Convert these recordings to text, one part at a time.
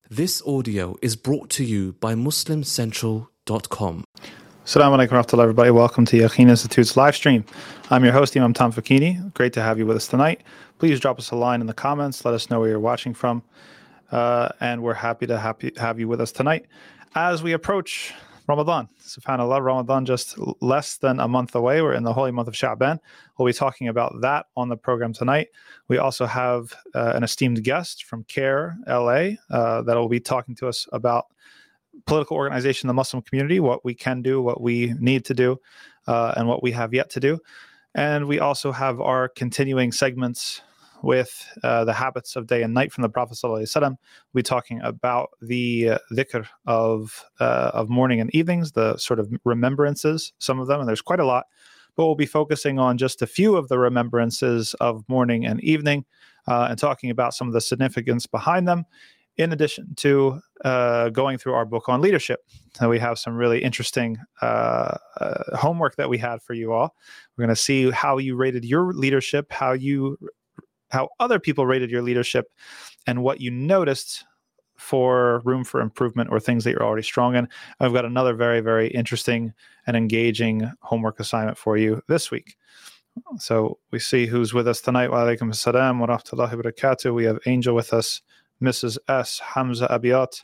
This audio is brought to you by MuslimCentral.com. Assalamu alaikum warahmatullahi everybody. Welcome to Yaqeen Institute's live stream. I'm your host, Imam Tom Fakini. Great to have you with us tonight. Please drop us a line in the comments. Let us know where you're watching from. And we're happy to have you with us tonight as we approach Ramadan. SubhanAllah, Ramadan just less than a month away. We're in the holy month of Sha'ban. We'll be talking about that on the program tonight. We also have an esteemed guest from CARE LA that will be talking to us about political organization in the Muslim community, what we can do, what we need to do, and what we have yet to do. And we also have our continuing segments with the habits of day and night from the Prophet ﷺ. We'll be talking about the dhikr of morning and evenings, the sort of remembrances, some of them, and there's quite a lot, but we'll be focusing on just a few of the remembrances of morning and evening and talking about some of the significance behind them, in addition to going through our book on leadership. And we have some really interesting homework that we had for you all. We're going to see how you rated your leadership, how other people rated your leadership, and what you noticed for room for improvement or things that you're already strong in. I've got another very, very interesting and engaging homework assignment for you this week. So we see who's with us tonight. Wa alaikum assalam wa rahmatullahi wa barakatuh. We have Angel with us, Mrs. S. Hamza Abiyat,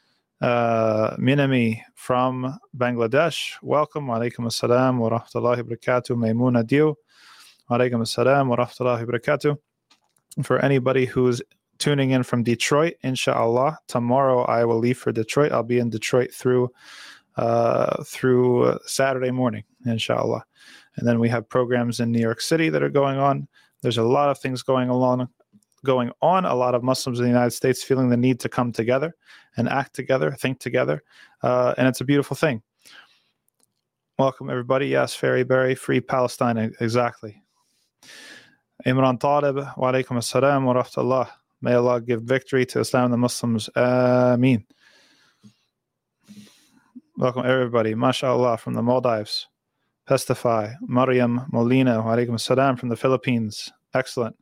Minami from Bangladesh. Welcome. Wa alaikum assalam wa rahmatullahi wa barakatuh. Maymuna Dio. Wa alaikum assalam wa rahmatullahi wa barakatuh. For anybody who's tuning in from Detroit, inshallah, tomorrow I will leave for Detroit. I'll be in Detroit through Saturday morning, inshallah. And then we have programs in New York City that are going on. There's a lot of things going on. A lot of Muslims in the United States feeling the need to come together and act together, think together. And it's a beautiful thing. Welcome, everybody. Yes, Ferry Berry, free Palestine. Exactly. Imran Talib, wa alaikum assalam wa rahmatullah. May Allah give victory to Islam and the Muslims. Ameen. Welcome, everybody. MashaAllah from the Maldives. Pestify. Mariam Molina, wa alaikum assalam from the Philippines. Excellent.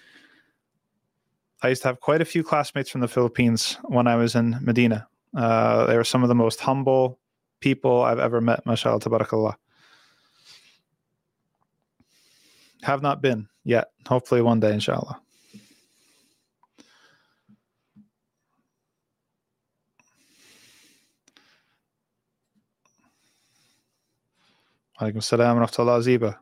I used to have quite a few classmates from the Philippines when I was in Medina. They were some of the most humble people I've ever met. MashaAllah, tabarakallah. Have not been yet. Hopefully one day, inshallah. Alaikum salam wa rahmatullah Ziba.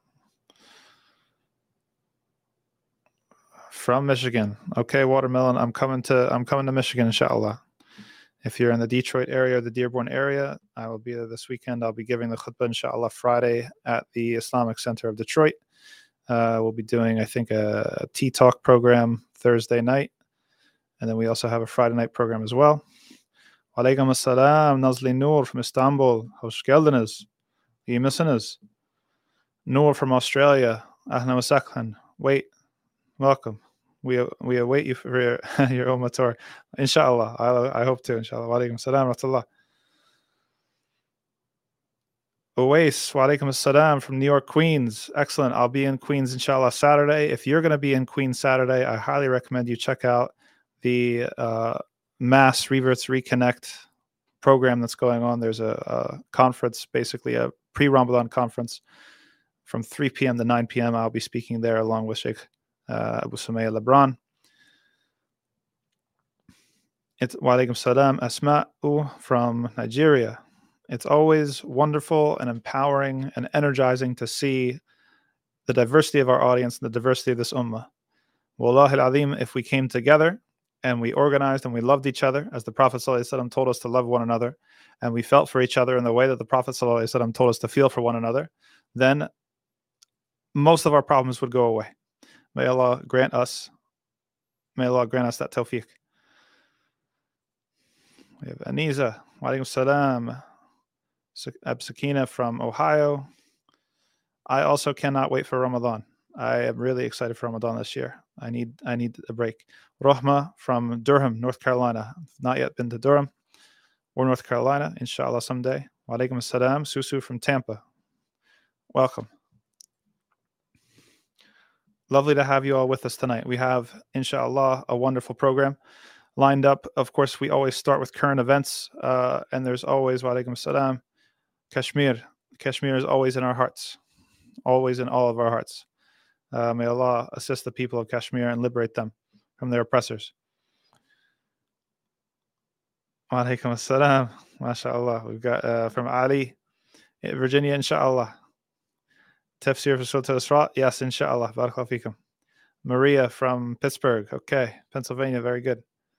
From Michigan. Okay, Watermelon. I'm coming to Michigan, inshallah. If you're in the Detroit area or the Dearborn area, I will be there this weekend. I'll be giving the khutbah, inshallah, Friday at the Islamic Center of Detroit. We'll be doing, I think, a tea talk program Thursday night. And then we also have a Friday night program as well. Walaikum assalam, Nazli Noor from Istanbul. Hoş geldiniz. İyi misiniz? Noor from Australia. Ahlan wa sahlan. Wait. Welcome. We await you for your Ummah tour. Inshallah. I hope to, inshallah. Walaikum assalam wa rahmatullah. Uwais, wa alaikum assalam from New York, Queens. Excellent. I'll be in Queens, inshallah, Saturday. If you're going to be in Queens Saturday, I highly recommend you check out the Mass Reverts Reconnect program that's going on. There's a conference, basically a pre-Ramadan conference from 3 p.m. to 9 p.m. I'll be speaking there along with Sheikh Abu Sumaya Lebron. It's wa alaikum salam, Asma'u from Nigeria. It's always wonderful and empowering and energizing to see the diversity of our audience and the diversity of this ummah. Wallahi al-azim, if we came together and we organized and we loved each other, as the Prophet ﷺ told us to love one another, and we felt for each other in the way that the Prophet ﷺ told us to feel for one another, then most of our problems would go away. May Allah grant us that tawfiq. We have Aniza, wa alaikum salam. Absakina from Ohio. I also cannot wait for Ramadan. I am really excited for Ramadan this year. I need a break. Rohma from Durham, North Carolina. Not yet been to Durham or North Carolina. Inshallah someday. Wa alaikum assalam. Susu from Tampa. Welcome. Lovely to have you all with us tonight. We have, inshallah, a wonderful program. lined up. Of course, we always start with current events, and there's always, wa alaikum salam, Kashmir. Kashmir is always in our hearts, always in all of our hearts. May Allah assist the people of Kashmir and liberate them from their oppressors. Wa alaikum assalam. MashaAllah. We've got from Ali, Virginia, inshallah. Tafsir for Surah Al-Isra? Yes, inshallah. Barakallahu fikum. Maria from Pittsburgh. Okay. Pennsylvania. Very good.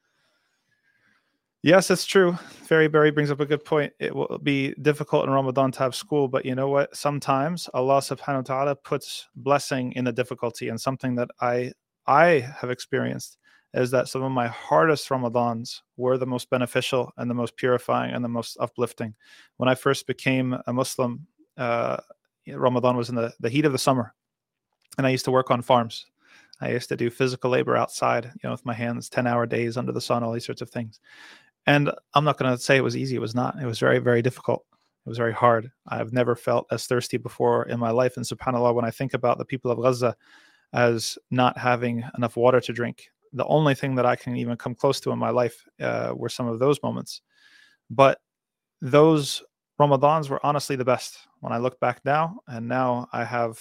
Yes, it's true. Fairy Berry brings up a good point. It will be difficult in Ramadan to have school, but you know what? Sometimes Allah subhanahu wa ta'ala puts blessing in the difficulty, and something that I have experienced is that some of my hardest Ramadans were the most beneficial and the most purifying and the most uplifting. When I first became a Muslim, Ramadan was in the heat of the summer, and I used to work on farms. I used to do physical labor outside, with my hands, 10-hour days under the sun, all these sorts of things. And I'm not going to say it was easy. It was not. It was very, very difficult. It was very hard. I've never felt as thirsty before in my life. And subhanAllah, when I think about the people of Gaza as not having enough water to drink, the only thing that I can even come close to in my life were some of those moments. But those Ramadans were honestly the best. When I look back now, and now I have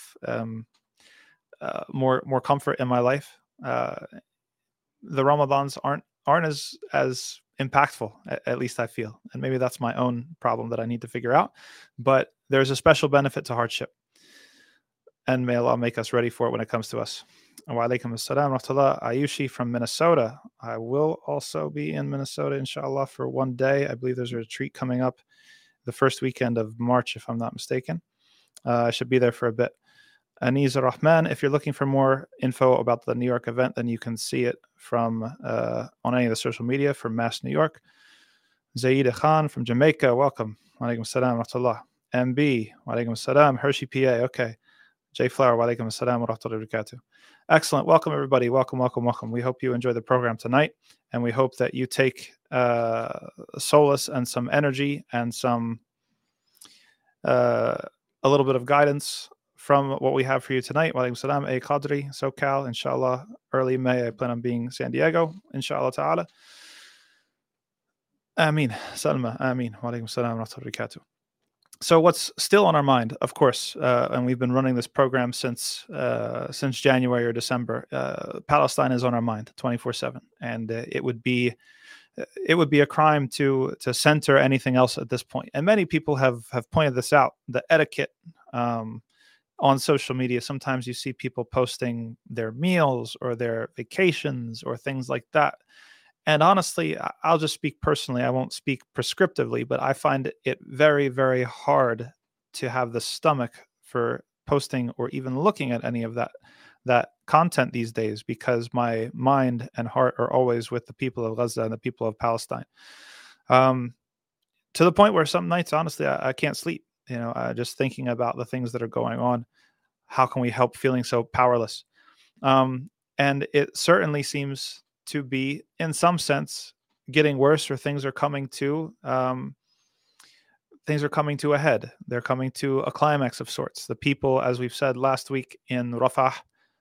more comfort in my life, the Ramadans aren't as impactful, at least I feel. And maybe that's my own problem that I need to figure out. But there's a special benefit to hardship. And may Allah make us ready for it when it comes to us. Wa alaikum assalam wa rahmatullah. Ayushi from Minnesota. I will also be in Minnesota, inshallah, for one day. I believe there's a retreat coming up the first weekend of March, if I'm not mistaken. I should be there for a bit. Aniz Rahman, if you're looking for more info about the New York event, then you can see it from on any of the social media from Mass New York. Zaida Khan from Jamaica, welcome. Wa alaikum assalam wa rahmatullah. MB, wa alaikum assalam. Hershey, PA, okay. J Flower, wa alaikum assalam wa rahmatullahi wa barakatuh. Excellent. Welcome, everybody. Welcome, welcome, welcome. We hope you enjoy the program tonight, and we hope that you take solace and some energy and some a little bit of guidance from what we have for you tonight. Wa alaikum salam. A Qadri, SoCal, inshallah. Early May, I plan on being San Diego, inshallah ta'ala. Ameen. Salma. Ameen. Wa alaikum salam wa rahmatullahi wa barakatuh. So what's still on our mind, of course, and we've been running this program since January or December, Palestine is on our mind 24/7, and it would be a crime to center anything else at this point. And many people have pointed this out, the etiquette on social media. Sometimes you see people posting their meals or their vacations or things like that. And honestly, I'll just speak personally. I won't speak prescriptively, but I find it very, very hard to have the stomach for posting or even looking at any of that content these days, because my mind and heart are always with the people of Gaza and the people of Palestine. To the point where some nights, honestly, I can't sleep. Just thinking about the things that are going on. How can we help feeling so powerless? And it certainly seems to be, in some sense, getting worse, or things are coming to a head. They're coming to a climax of sorts. The people, as we've said last week in Rafah,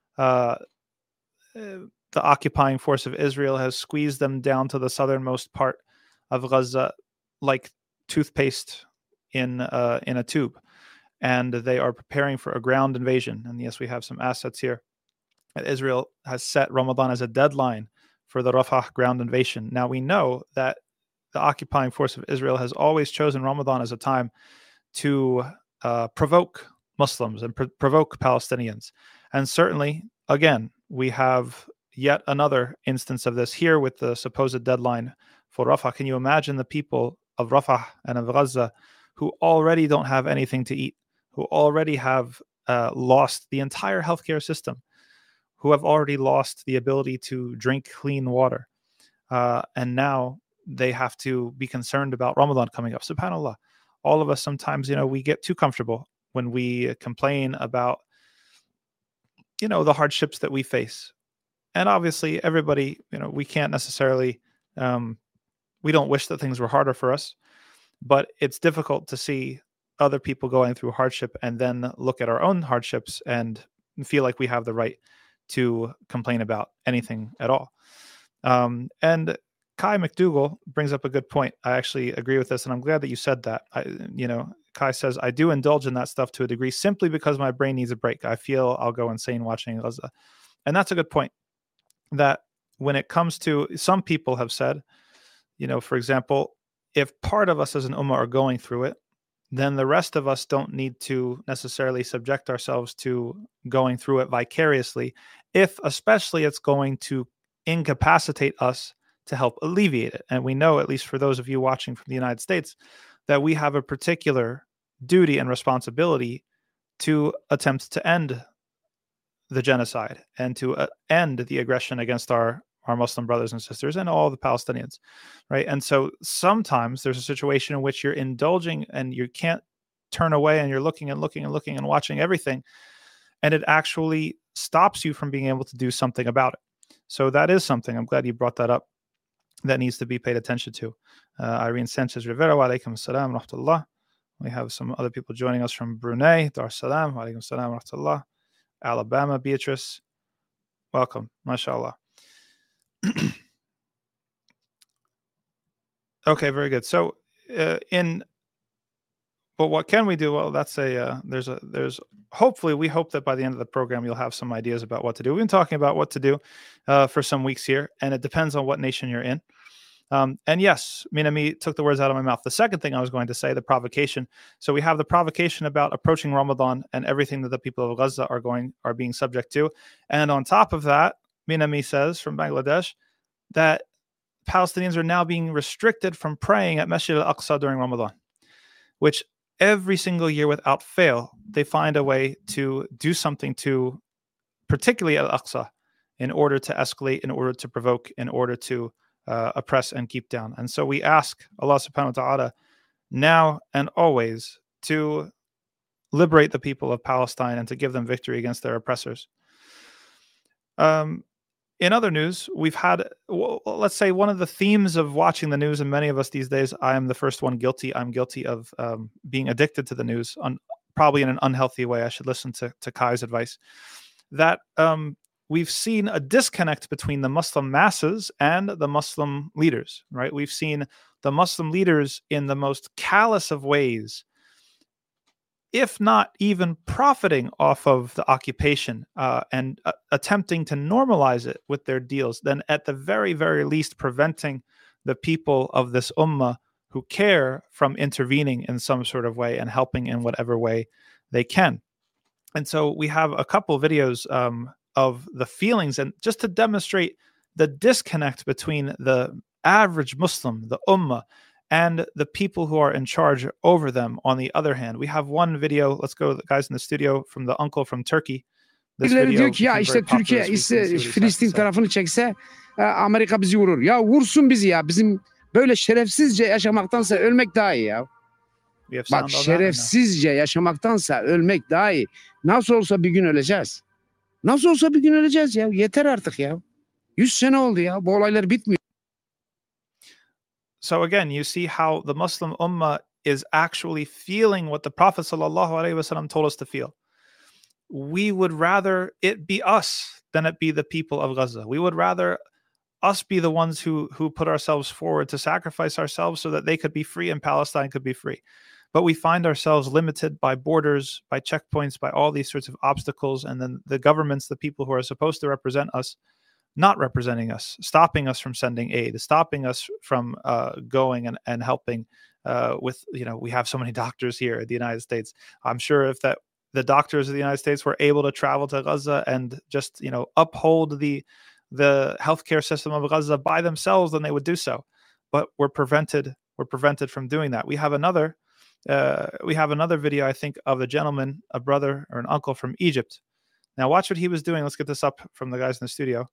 the occupying force of Israel has squeezed them down to the southernmost part of Gaza like toothpaste in a tube, and they are preparing for a ground invasion. And yes, we have some assets here. Israel has set Ramadan as a deadline for the Rafah ground invasion. Now, we know that the occupying force of Israel has always chosen Ramadan as a time to provoke Muslims and provoke Palestinians. And certainly, again, we have yet another instance of this here with the supposed deadline for Rafah. Can you imagine the people of Rafah and of Gaza who already don't have anything to eat, who already have lost the entire healthcare system, who have already lost the ability to drink clean water. And now they have to be concerned about Ramadan coming up. SubhanAllah. All of us sometimes, we get too comfortable when we complain about, the hardships that we face. And obviously everybody, we can't necessarily, we don't wish that things were harder for us, but it's difficult to see other people going through hardship and then look at our own hardships and feel like we have the right to complain about anything at all. And Kai McDougall brings up a good point. I actually agree with this, and I'm glad that you said that. Kai says, I do indulge in that stuff to a degree simply because my brain needs a break. I feel I'll go insane watching Gaza. And that's a good point. That when it comes to, some people have said, for example, if part of us as an ummah are going through it, then the rest of us don't need to necessarily subject ourselves to going through it vicariously, if especially it's going to incapacitate us to help alleviate it. And we know, at least for those of you watching from the United States, that we have a particular duty and responsibility to attempt to end the genocide and to end the aggression against our Muslim brothers and sisters and all the Palestinians, right? And so sometimes there's a situation in which you're indulging and you can't turn away, and you're looking and looking and looking and watching everything, and it actually stops you from being able to do something about it. So that is something, I'm glad you brought that up, that needs to be paid attention to. Irene Sanchez Rivera, wa alaikum salam wa rahmatullah. We have some other people joining us from Brunei, Dar Salam, wa alaikum salam wa rahmatullah. Alabama, Beatrice, welcome, mashallah. Okay, very good. So but what can we do? Well, that's there's hopefully, we hope that by the end of the program you'll have some ideas about what to do. We've been talking about what to do for some weeks here, and it depends on what nation you're in. And yes, Minami took the words out of my mouth. The second thing I was going to say, the provocation. So we have the provocation about approaching Ramadan and everything that the people of Gaza are being subject to. And on top of that, Minami says from Bangladesh that Palestinians are now being restricted from praying at Masjid al-Aqsa during Ramadan, which every single year without fail, they find a way to do something to, particularly al-Aqsa, in order to escalate, in order to provoke, in order to oppress and keep down. And so we ask Allah subhanahu wa ta'ala now and always to liberate the people of Palestine and to give them victory against their oppressors. In other news, we've had, let's say, one of the themes of watching the news, and many of us these days, I am the first one guilty. I'm guilty of being addicted to the news, probably in an unhealthy way. I should listen to Kai's advice. That we've seen a disconnect between the Muslim masses and the Muslim leaders, right? We've seen the Muslim leaders in the most callous of ways, if not even profiting off of the occupation and attempting to normalize it with their deals, then at the very, very least preventing the people of this ummah who care from intervening in some sort of way and helping in whatever way they can. And so we have a couple videos of the feelings, and just to demonstrate the disconnect between the average Muslim, the ummah, and the people who are in charge over them. On the other hand, we have one video. Let's go, guys, in the studio, from the uncle from Turkey. Diyor ki ya işte Türkiye ise Filistin tarafını çekse Amerika bizi vurur. Ya vursun bizi ya. Bizim böyle şerefsizce yaşamaktansa ölmek daha iyi ya. Bak, şerefsizce yaşamaktansa ölmek daha iyi. Nasıl olsa bir gün öleceğiz. Nasıl olsa bir gün öleceğiz ya. Yeter artık ya. 100 sene oldu ya. Bu olaylar bitmiyor. So again, you see how the Muslim ummah is actually feeling what the Prophet ﷺ told us to feel. We would rather it be us than it be the people of Gaza. We would rather us be the ones who put ourselves forward to sacrifice ourselves so that they could be free and Palestine could be free. But we find ourselves limited by borders, by checkpoints, by all these sorts of obstacles. And then the governments, the people who are supposed to represent us, not representing us, stopping us from sending aid, stopping us from going and helping with, we have so many doctors here in the United States. I'm sure if the doctors of the United States were able to travel to Gaza and just, uphold the healthcare system of Gaza by themselves, then they would do so. But we're prevented from doing that. We have another video, I think, of a gentleman, a brother or an uncle from Egypt. Now watch what he was doing. Let's get this up from the guys in the studio.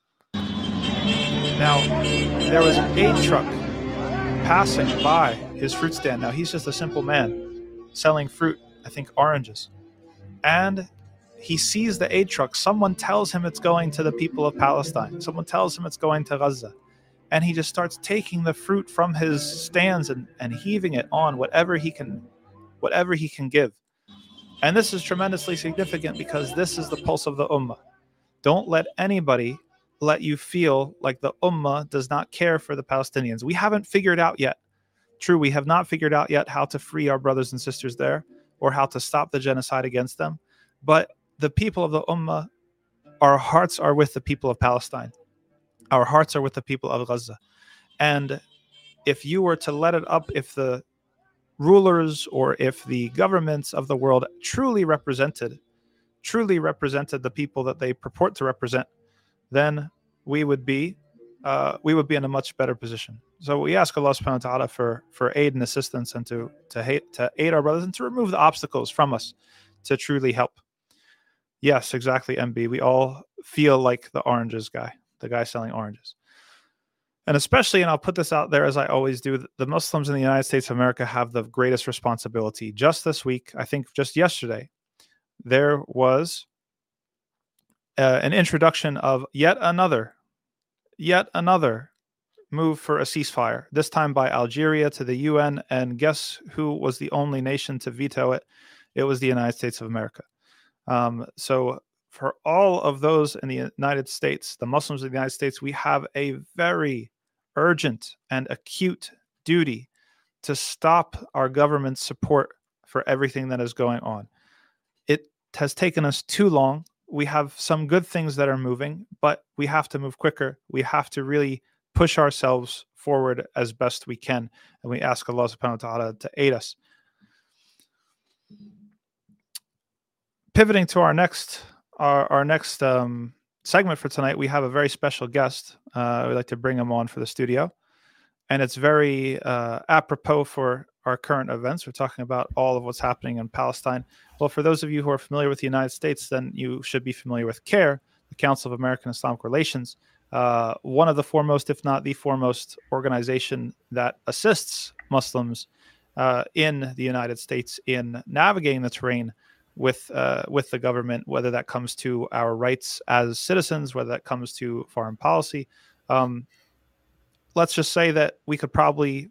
Now, there was an aid truck passing by his fruit stand. Now, he's just a simple man selling fruit, I think oranges. And he sees the aid truck. Someone tells him it's going to the people of Palestine. Someone tells him it's going to Gaza. And he just starts taking the fruit from his stands and heaving it on whatever he can give. And this is tremendously significant because this is the pulse of the ummah. Don't let anybody let you feel like the Ummah does not care for the Palestinians. We haven't figured out yet. True, we have not figured out yet how to free our brothers and sisters there or how to stop the genocide against them. But the people of the Ummah, our hearts are with the people of Palestine. Our hearts are with the people of Gaza. And if you were to let it up, if the rulers or if the governments of the world truly represented the people that they purport to represent, then we would be in a much better position. So we ask Allah subhanahu wa ta'ala for aid and assistance and to aid our brothers and to remove the obstacles from us to truly help. Yes, exactly, MB. We all feel like the oranges guy, the guy selling oranges. And especially, and I'll put this out there as I always do, the Muslims in the United States of America have the greatest responsibility. Just this week, I think just yesterday, there was an introduction of yet another move for a ceasefire, this time by Algeria to the UN. And guess who was the only nation to veto it? It was the United States of America. So for all of those in the United States, the Muslims of the United States, we have a very urgent and acute duty to stop our government's support for everything that is going on. It has taken us too long. We have some good things that are moving, but we have to move quicker. We have to really push ourselves forward as best we can. And we ask Allah subhanahu wa ta'ala to aid us. Pivoting to our next segment for tonight, we have a very special guest. We'd like to bring him on for the studio. And it's very apropos for our current events. We're talking about all of what's happening in Palestine. Well, for those of you who are familiar with the United States, then you should be familiar with CARE, the Council of American Islamic Relations, one of the foremost, if not the foremost, organization that assists Muslims in the United States in navigating the terrain with the government, whether that comes to our rights as citizens, whether that comes to foreign policy. Let's just say that we would probably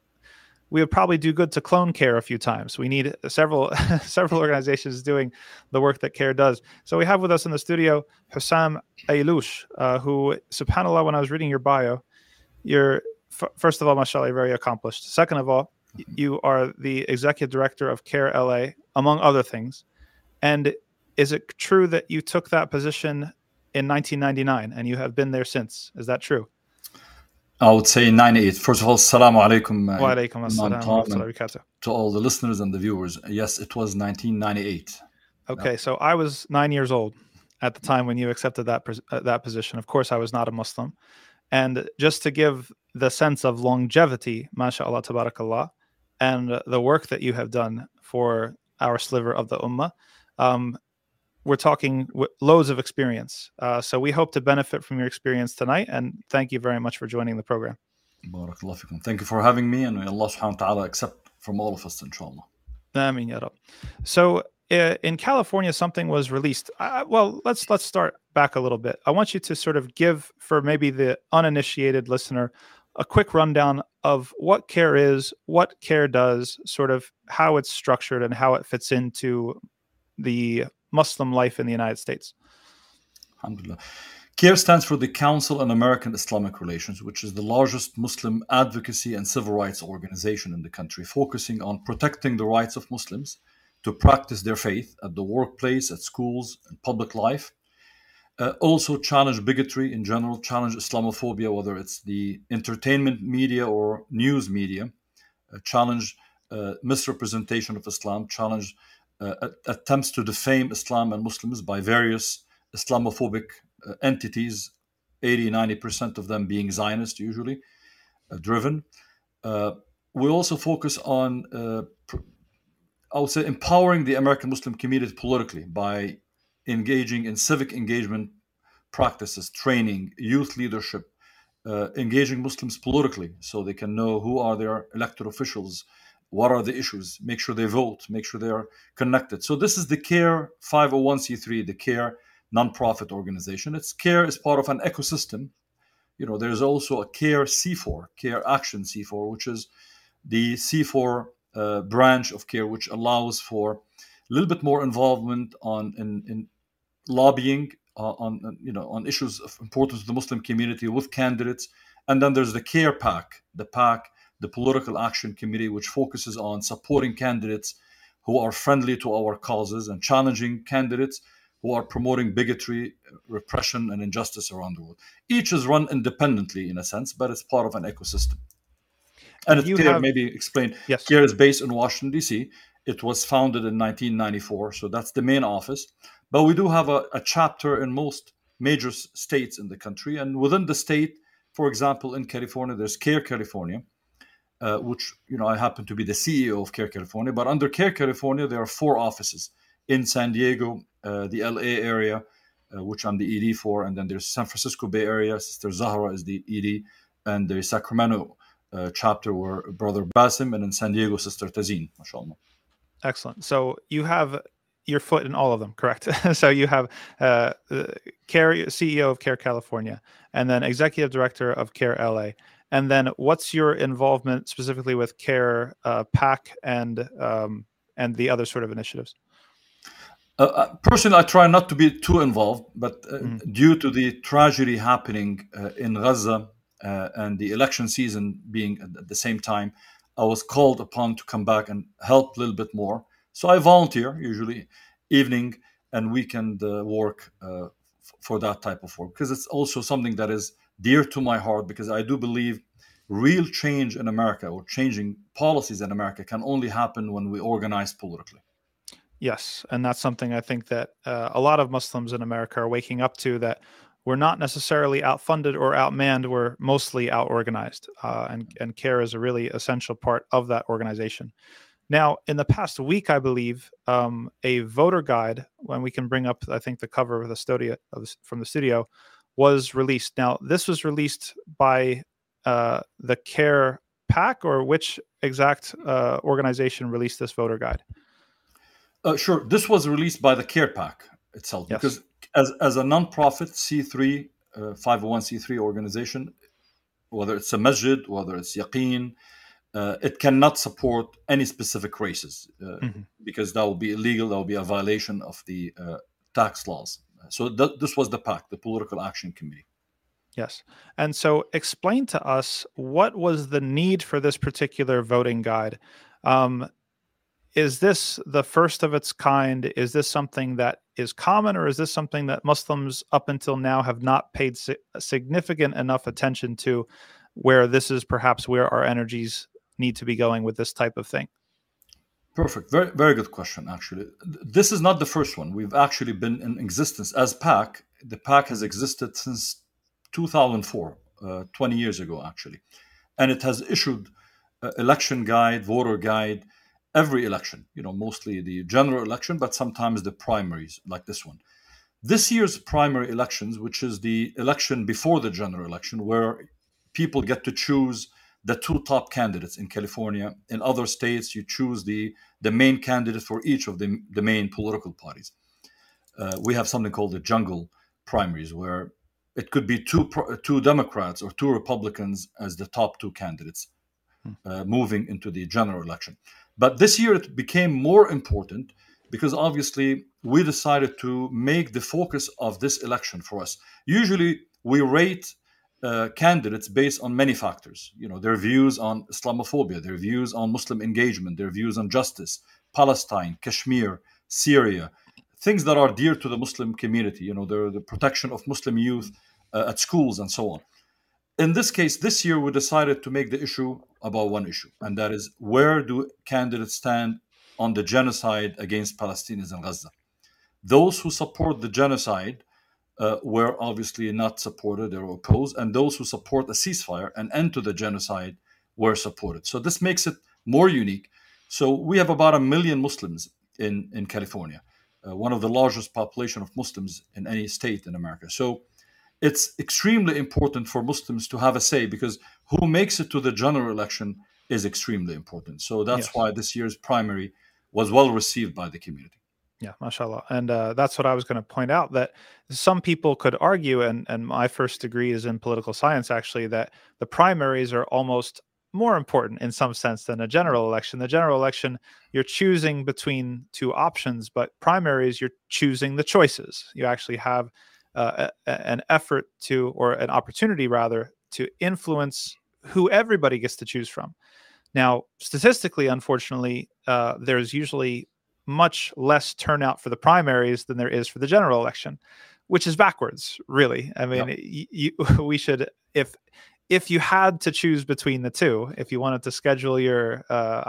do good to clone CARE a few times. We need several organizations doing the work that CARE does. So we have with us in the studio Hussam Ayloush, who, subhanAllah, when I was reading your bio, you're first of all, mashallah, you're very accomplished. Second of all, you are the executive director of CARE LA, among other things. And is it true that you took that position in 1999 and you have been there since? Is that true? I would say 98. First of all, assalamu alaikum. Wa alaikum assalam wa rahmatullahi wa barakatuh. To all the listeners and the viewers. Yes, it was 1998. Okay, so I was 9 years old at the time when you accepted that position. Of course, I was not a Muslim. And just to give the sense of longevity, mashallah, tabarakallah, and the work that you have done for our sliver of the Ummah, we're talking loads of experience. So we hope to benefit from your experience tonight. And thank you very much for joining the program. Barakallah fikum. Thank you for having me. And may Allah subhanahu wa ta'ala accept from all of us, inshallah. Ameen ya Rab. So in California, something was released. Well, let's start back a little bit. I want you to sort of give, for maybe the uninitiated listener, a quick rundown of what CARE is, what CARE does, sort of how it's structured and how it fits into the Muslim life in the United States. Alhamdulillah. CARE stands for the Council on American Islamic Relations, which is the largest Muslim advocacy and civil rights organization in the country, focusing on protecting the rights of Muslims to practice their faith at the workplace, at schools, and public life. Also challenge bigotry in general, challenge Islamophobia, whether it's the entertainment media or news media, challenge misrepresentation of Islam, challenge attempts to defame Islam and Muslims by various Islamophobic entities, 80-90% of them being Zionist, usually driven. We also focus on, I would say, empowering the American Muslim community politically by engaging in civic engagement practices, training, youth leadership, engaging Muslims politically so they can know who are their elected officials, what are the issues, make sure they vote, make sure they are connected. So this is the CARE 501c3, the CARE nonprofit organization. It's CARE is part of an ecosystem. You know, there's also a CARE C4, CARE Action C4, which is the C4 branch of CARE, which allows for a little bit more involvement in lobbying on issues of importance to the Muslim community with candidates. And then there's the CARE PAC, the Political Action Committee, which focuses on supporting candidates who are friendly to our causes and challenging candidates who are promoting bigotry, repression, and injustice around the world. Each is run independently in a sense, but it's part of an ecosystem. And CARE, maybe explain, yes. CARE is based in Washington, D.C. It was founded in 1994, so that's the main office. But we do have a chapter in most major states in the country. And within the state, for example, in California, there's CARE California, which, I happen to be the CEO of CARE California. But under CARE California, there are 4 offices in San Diego, the LA area, which I'm the ED for. And then there's San Francisco Bay Area. Sister Zahra is the ED. And the Sacramento chapter where Brother Basim, and in San Diego, Sister Tazeen, mashallah. Excellent. So you have your foot in all of them, correct? So you have CARE, CEO of CARE California, and then Executive Director of CARE LA. And then what's your involvement specifically with CARE PAC and the other sort of initiatives? Personally, I try not to be too involved, but due to the tragedy happening in Gaza and the election season being at the same time, I was called upon to come back and help a little bit more. So I volunteer, usually evening and weekend work for that type of work, because it's also something that is dear to my heart, because I do believe real change in America, or changing policies in America, can only happen when we organize politically. Yes, and that's something I think that a lot of Muslims in America are waking up to, that we're not necessarily outfunded or outmanned, we're mostly outorganized, and CARE is a really essential part of that organization. Now, in the past week, I believe, a voter guide, when we can bring up, I think, the cover of the studio, from the studio, was released. Now, this was released by the CARE PAC, or which exact organization released this voter guide? Sure. This was released by the CARE PAC itself, yes. Because as a non-profit C3, 501c3 organization, whether it's a masjid, whether it's Yaqeen, it cannot support any specific races because that will be illegal. That will be a violation of the tax laws. So this was the PAC, the Political Action Committee. Yes. And so explain to us, what was the need for this particular voting guide? Is this the first of its kind? Is this something that is common, or is this something that Muslims up until now have not paid significant enough attention to, where this is perhaps where our energies need to be going with this type of thing? Perfect. Very, very good question, actually. This is not the first one. We've actually been in existence as PAC. The PAC has existed since 2004, 20 years ago, actually. And it has issued election guide, voter guide, every election, mostly the general election, but sometimes the primaries like this one. This year's primary elections, which is the election before the general election, where people get to choose the 2 top candidates in California. In other states, you choose the main candidate for each of the main political parties. We have something called the jungle primaries, where it could be two Democrats or 2 Republicans as the top 2 candidates moving into the general election. But this year it became more important because obviously we decided to make the focus of this election for us. Usually we rate candidates based on many factors, their views on Islamophobia, their views on Muslim engagement, their views on justice, Palestine, Kashmir, Syria, things that are dear to the Muslim community, the protection of Muslim youth at schools and so on. In this case, this year, we decided to make the issue about one issue, and that is, where do candidates stand on the genocide against Palestinians in Gaza? Those who support the genocide were obviously not supported or opposed, and those who support a ceasefire, an end to the genocide, were supported. So this makes it more unique. So we have about 1 million Muslims in California, one of the largest population of Muslims in any state in America. So it's extremely important for Muslims to have a say, because who makes it to the general election is extremely important. So that's why this year's primary was well received by the community. Yeah, mashallah. And that's what I was going to point out, that some people could argue, and my first degree is in political science, actually, that the primaries are almost more important in some sense than a general election. The general election, you're choosing between 2 options, but primaries, you're choosing the choices. You actually have an effort to, or an opportunity rather, to influence who everybody gets to choose from. Now, statistically, unfortunately, there's usually much less turnout for the primaries than there is for the general election, which is backwards, really. I mean, we should, if you had to choose between the two, if you wanted to schedule your,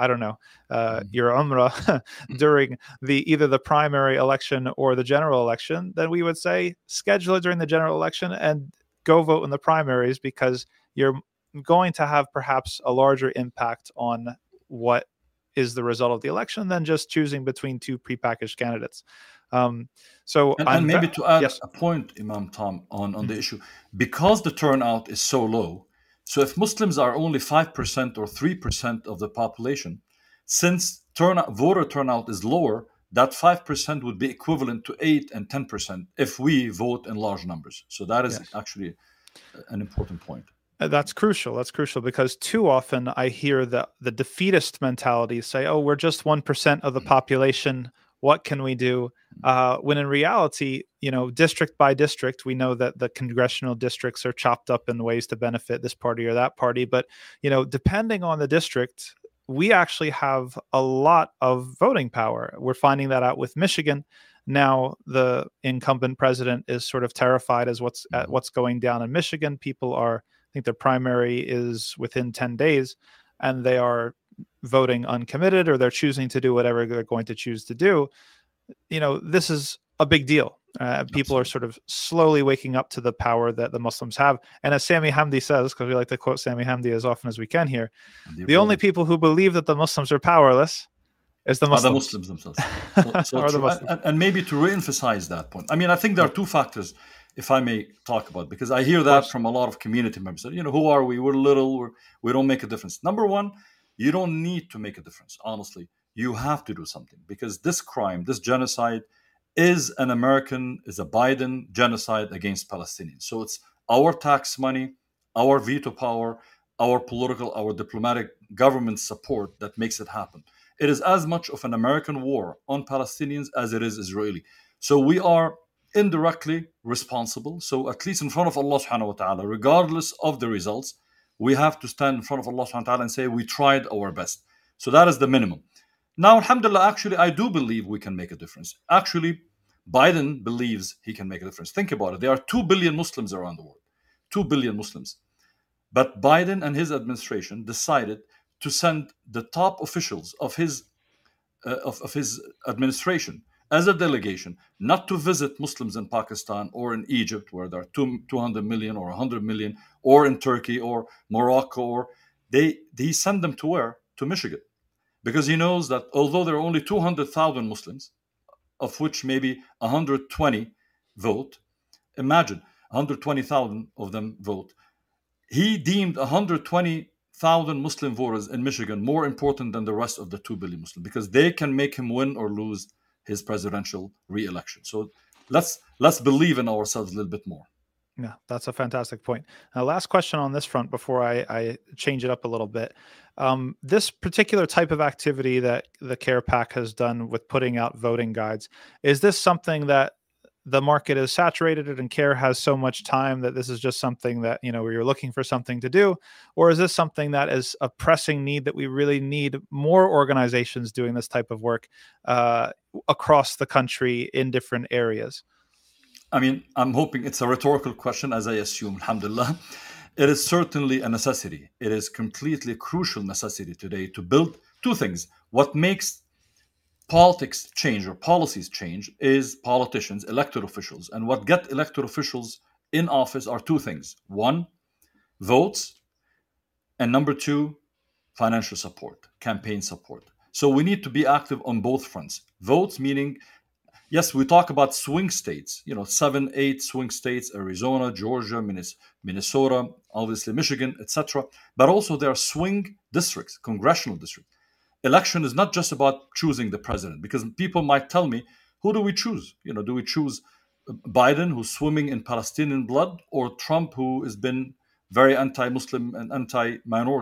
your Umrah during either the primary election or the general election, then we would say schedule it during the general election and go vote in the primaries, because you're going to have perhaps a larger impact on what is the result of the election than just choosing between two prepackaged candidates. And maybe to add a point, Imam Tom, on the issue, because the turnout is so low. So if Muslims are only 5% or 3% of the population, since voter turnout is lower, that 5% would be equivalent to 8 and 10% if we vote in large numbers. So that is actually an important point. That's crucial. That's crucial, because too often I hear the defeatist mentality say, "Oh, we're just 1% of the population. What can we do?" When in reality, district by district, we know that the congressional districts are chopped up in ways to benefit this party or that party. But, depending on the district, we actually have a lot of voting power. We're finding that out with Michigan. Now, the incumbent president is sort of terrified as what's going down in Michigan. People are, I think their primary is within 10 days, and they are voting uncommitted, or they're choosing to do whatever they're going to choose to do. This is a big deal. People are sort of slowly waking up to the power that the Muslims have. And as Sami Hamdi says, because we like to quote Sami Hamdi as often as we can here, the only people who believe that the Muslims are powerless is the Muslims. Are the Muslims themselves. And maybe to re-emphasize that point, I think there are two factors, if I may talk about, because I hear that from a lot of community members. Who are we? We're little. We don't make a difference. Number one, you don't need to make a difference. Honestly, you have to do something, because this crime, this genocide, is a Biden genocide against Palestinians. So it's our tax money, our veto power, our political, our diplomatic government support that makes it happen. It is as much of an American war on Palestinians as it is Israeli. So we are indirectly responsible. So at least in front of Allah subhanahu wa ta'ala, regardless of the results, we have to stand in front of Allah subhanahu wa ta'ala and say we tried our best. So that is the minimum. Now, alhamdulillah, actually, I do believe we can make a difference. Actually, Biden believes he can make a difference. Think about it. There are 2 billion Muslims around the world. 2 billion Muslims. But Biden and his administration decided to send the top officials of his administration as a delegation, not to visit Muslims in Pakistan or in Egypt, where there are 200 million or 100 million, or in Turkey or Morocco, or he sent them to where? To Michigan. Because he knows that although there are only 200,000 Muslims, of which maybe 120 vote, imagine 120,000 of them vote, he deemed 120,000 Muslim voters in Michigan more important than the rest of the 2 billion Muslims, because they can make him win or lose his presidential re-election. So let's believe in ourselves a little bit more. Yeah, that's a fantastic point. Last question on this front before I change it up a little bit. This particular type of activity that the CARE Pack has done with putting out voting guides, is this something that the market is saturated and CARE has so much time that this is just something that, where you're looking for something to do? Or is this something that is a pressing need that we really need more organizations doing this type of work across the country in different areas? I'm hoping it's a rhetorical question, as I assume, alhamdulillah. It is certainly a necessity. It is completely crucial necessity today to build two things. What makes politics change or policies change is politicians, elected officials. And what get elected officials in office are two things. One, votes. And number two, financial support, campaign support. So we need to be active on both fronts. Votes, meaning, yes, we talk about swing states, 7, 8 swing states, Arizona, Georgia, Minnesota, obviously Michigan, etc. But also there are swing districts, congressional districts. Election is not just about choosing the president, because people might tell me, who do we choose? Do we choose Biden, who's swimming in Palestinian blood, or Trump, who has been very anti-Muslim and anti-minorities?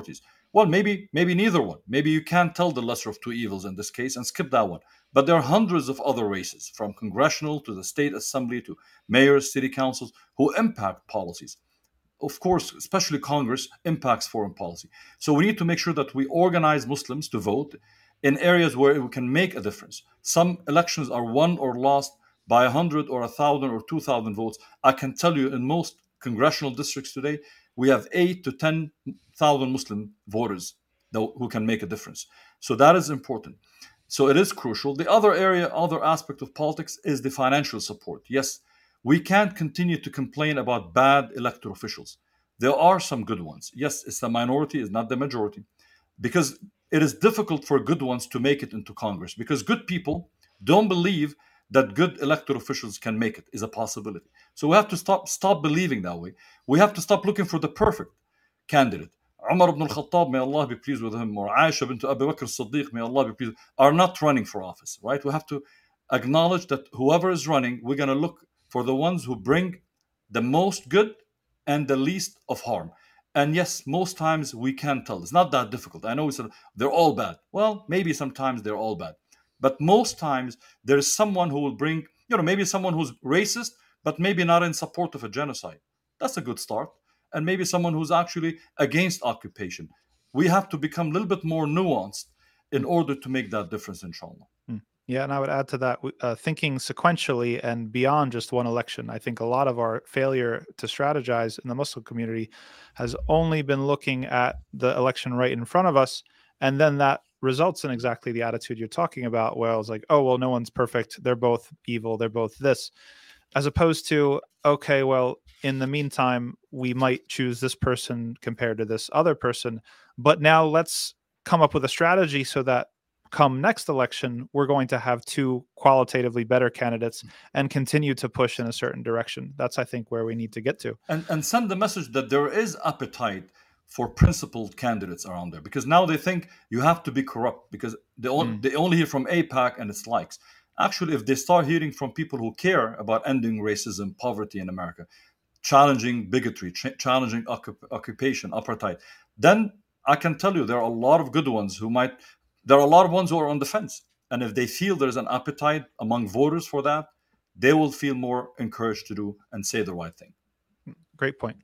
Well, maybe neither one. Maybe you can't tell the lesser of two evils in this case and skip that one. But there are hundreds of other races, from congressional to the state assembly to mayors, city councils, who impact policies. Of course, especially Congress impacts foreign policy. So we need to make sure that we organize Muslims to vote in areas where we can make a difference. Some elections are won or lost by 100 or 1,000 or 2,000 votes. I can tell you in most congressional districts today, we have 8 to 10,000 Muslim voters who can make a difference. So that is important. So it is crucial. The other aspect of politics is the financial support. Yes, we can't continue to complain about bad elected officials. There are some good ones. Yes, it's the minority, it's not the majority, because it is difficult for good ones to make it into Congress, because good people don't believe that good elected officials can make it is a possibility. So we have to stop believing that way. We have to stop looking for the perfect candidate. Umar ibn al-Khattab, may Allah be pleased with him, or Aisha bint Abu Bakr as-Siddiq, may Allah be pleased, are not running for office, right? We have to acknowledge that whoever is running, we're going to look for the ones who bring the most good and the least of harm. And yes, most times we can tell. It's not that difficult. I know we said they're all bad. Well, maybe sometimes they're all bad. But most times there is someone who will bring, maybe someone who's racist, but maybe not in support of a genocide. That's a good start. And maybe someone who's actually against occupation. We have to become a little bit more nuanced in order to make that difference, inshallah. Yeah, and I would add to that, thinking sequentially and beyond just one election. I think a lot of our failure to strategize in the Muslim community has only been looking at the election right in front of us, and then that results in exactly the attitude you're talking about, where it's like, oh, well, no one's perfect. They're both evil. They're both this. As opposed to, okay, well, in the meantime, we might choose this person compared to this other person. But now let's come up with a strategy so that come next election, we're going to have two qualitatively better candidates and continue to push in a certain direction. That's, I think, where we need to get to. And send the message that there is appetite for principled candidates around there, because now they think you have to be corrupt because they only hear from AIPAC and its likes. Actually, if they start hearing from people who care about ending racism, poverty in America, challenging bigotry, challenging occupation, apartheid, then I can tell you there are a lot of good ones there are a lot of ones who are on the fence. And if they feel there's an appetite among voters for that, they will feel more encouraged to do and say the right thing. Great point.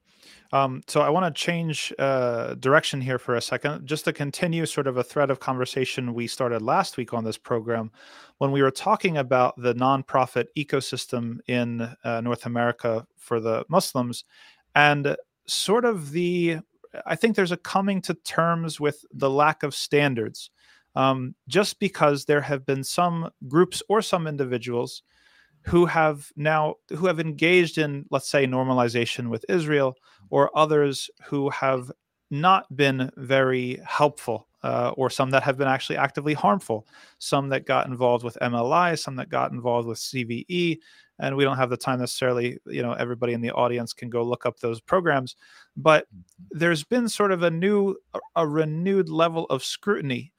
So I want to change direction here for a second, just to continue sort of a thread of conversation we started last week on this program when we were talking about the nonprofit ecosystem in North America for the Muslims, and sort of I think there's a coming to terms with the lack of standards, just because there have been some groups or some individuals who have engaged in, let's say, normalization with Israel, or others who have not been very helpful, or some that have been actually actively harmful, some that got involved with MLI, some that got involved with CVE, and we don't have the time necessarily, everybody in the audience can go look up those programs, but there's been sort of a renewed level of scrutiny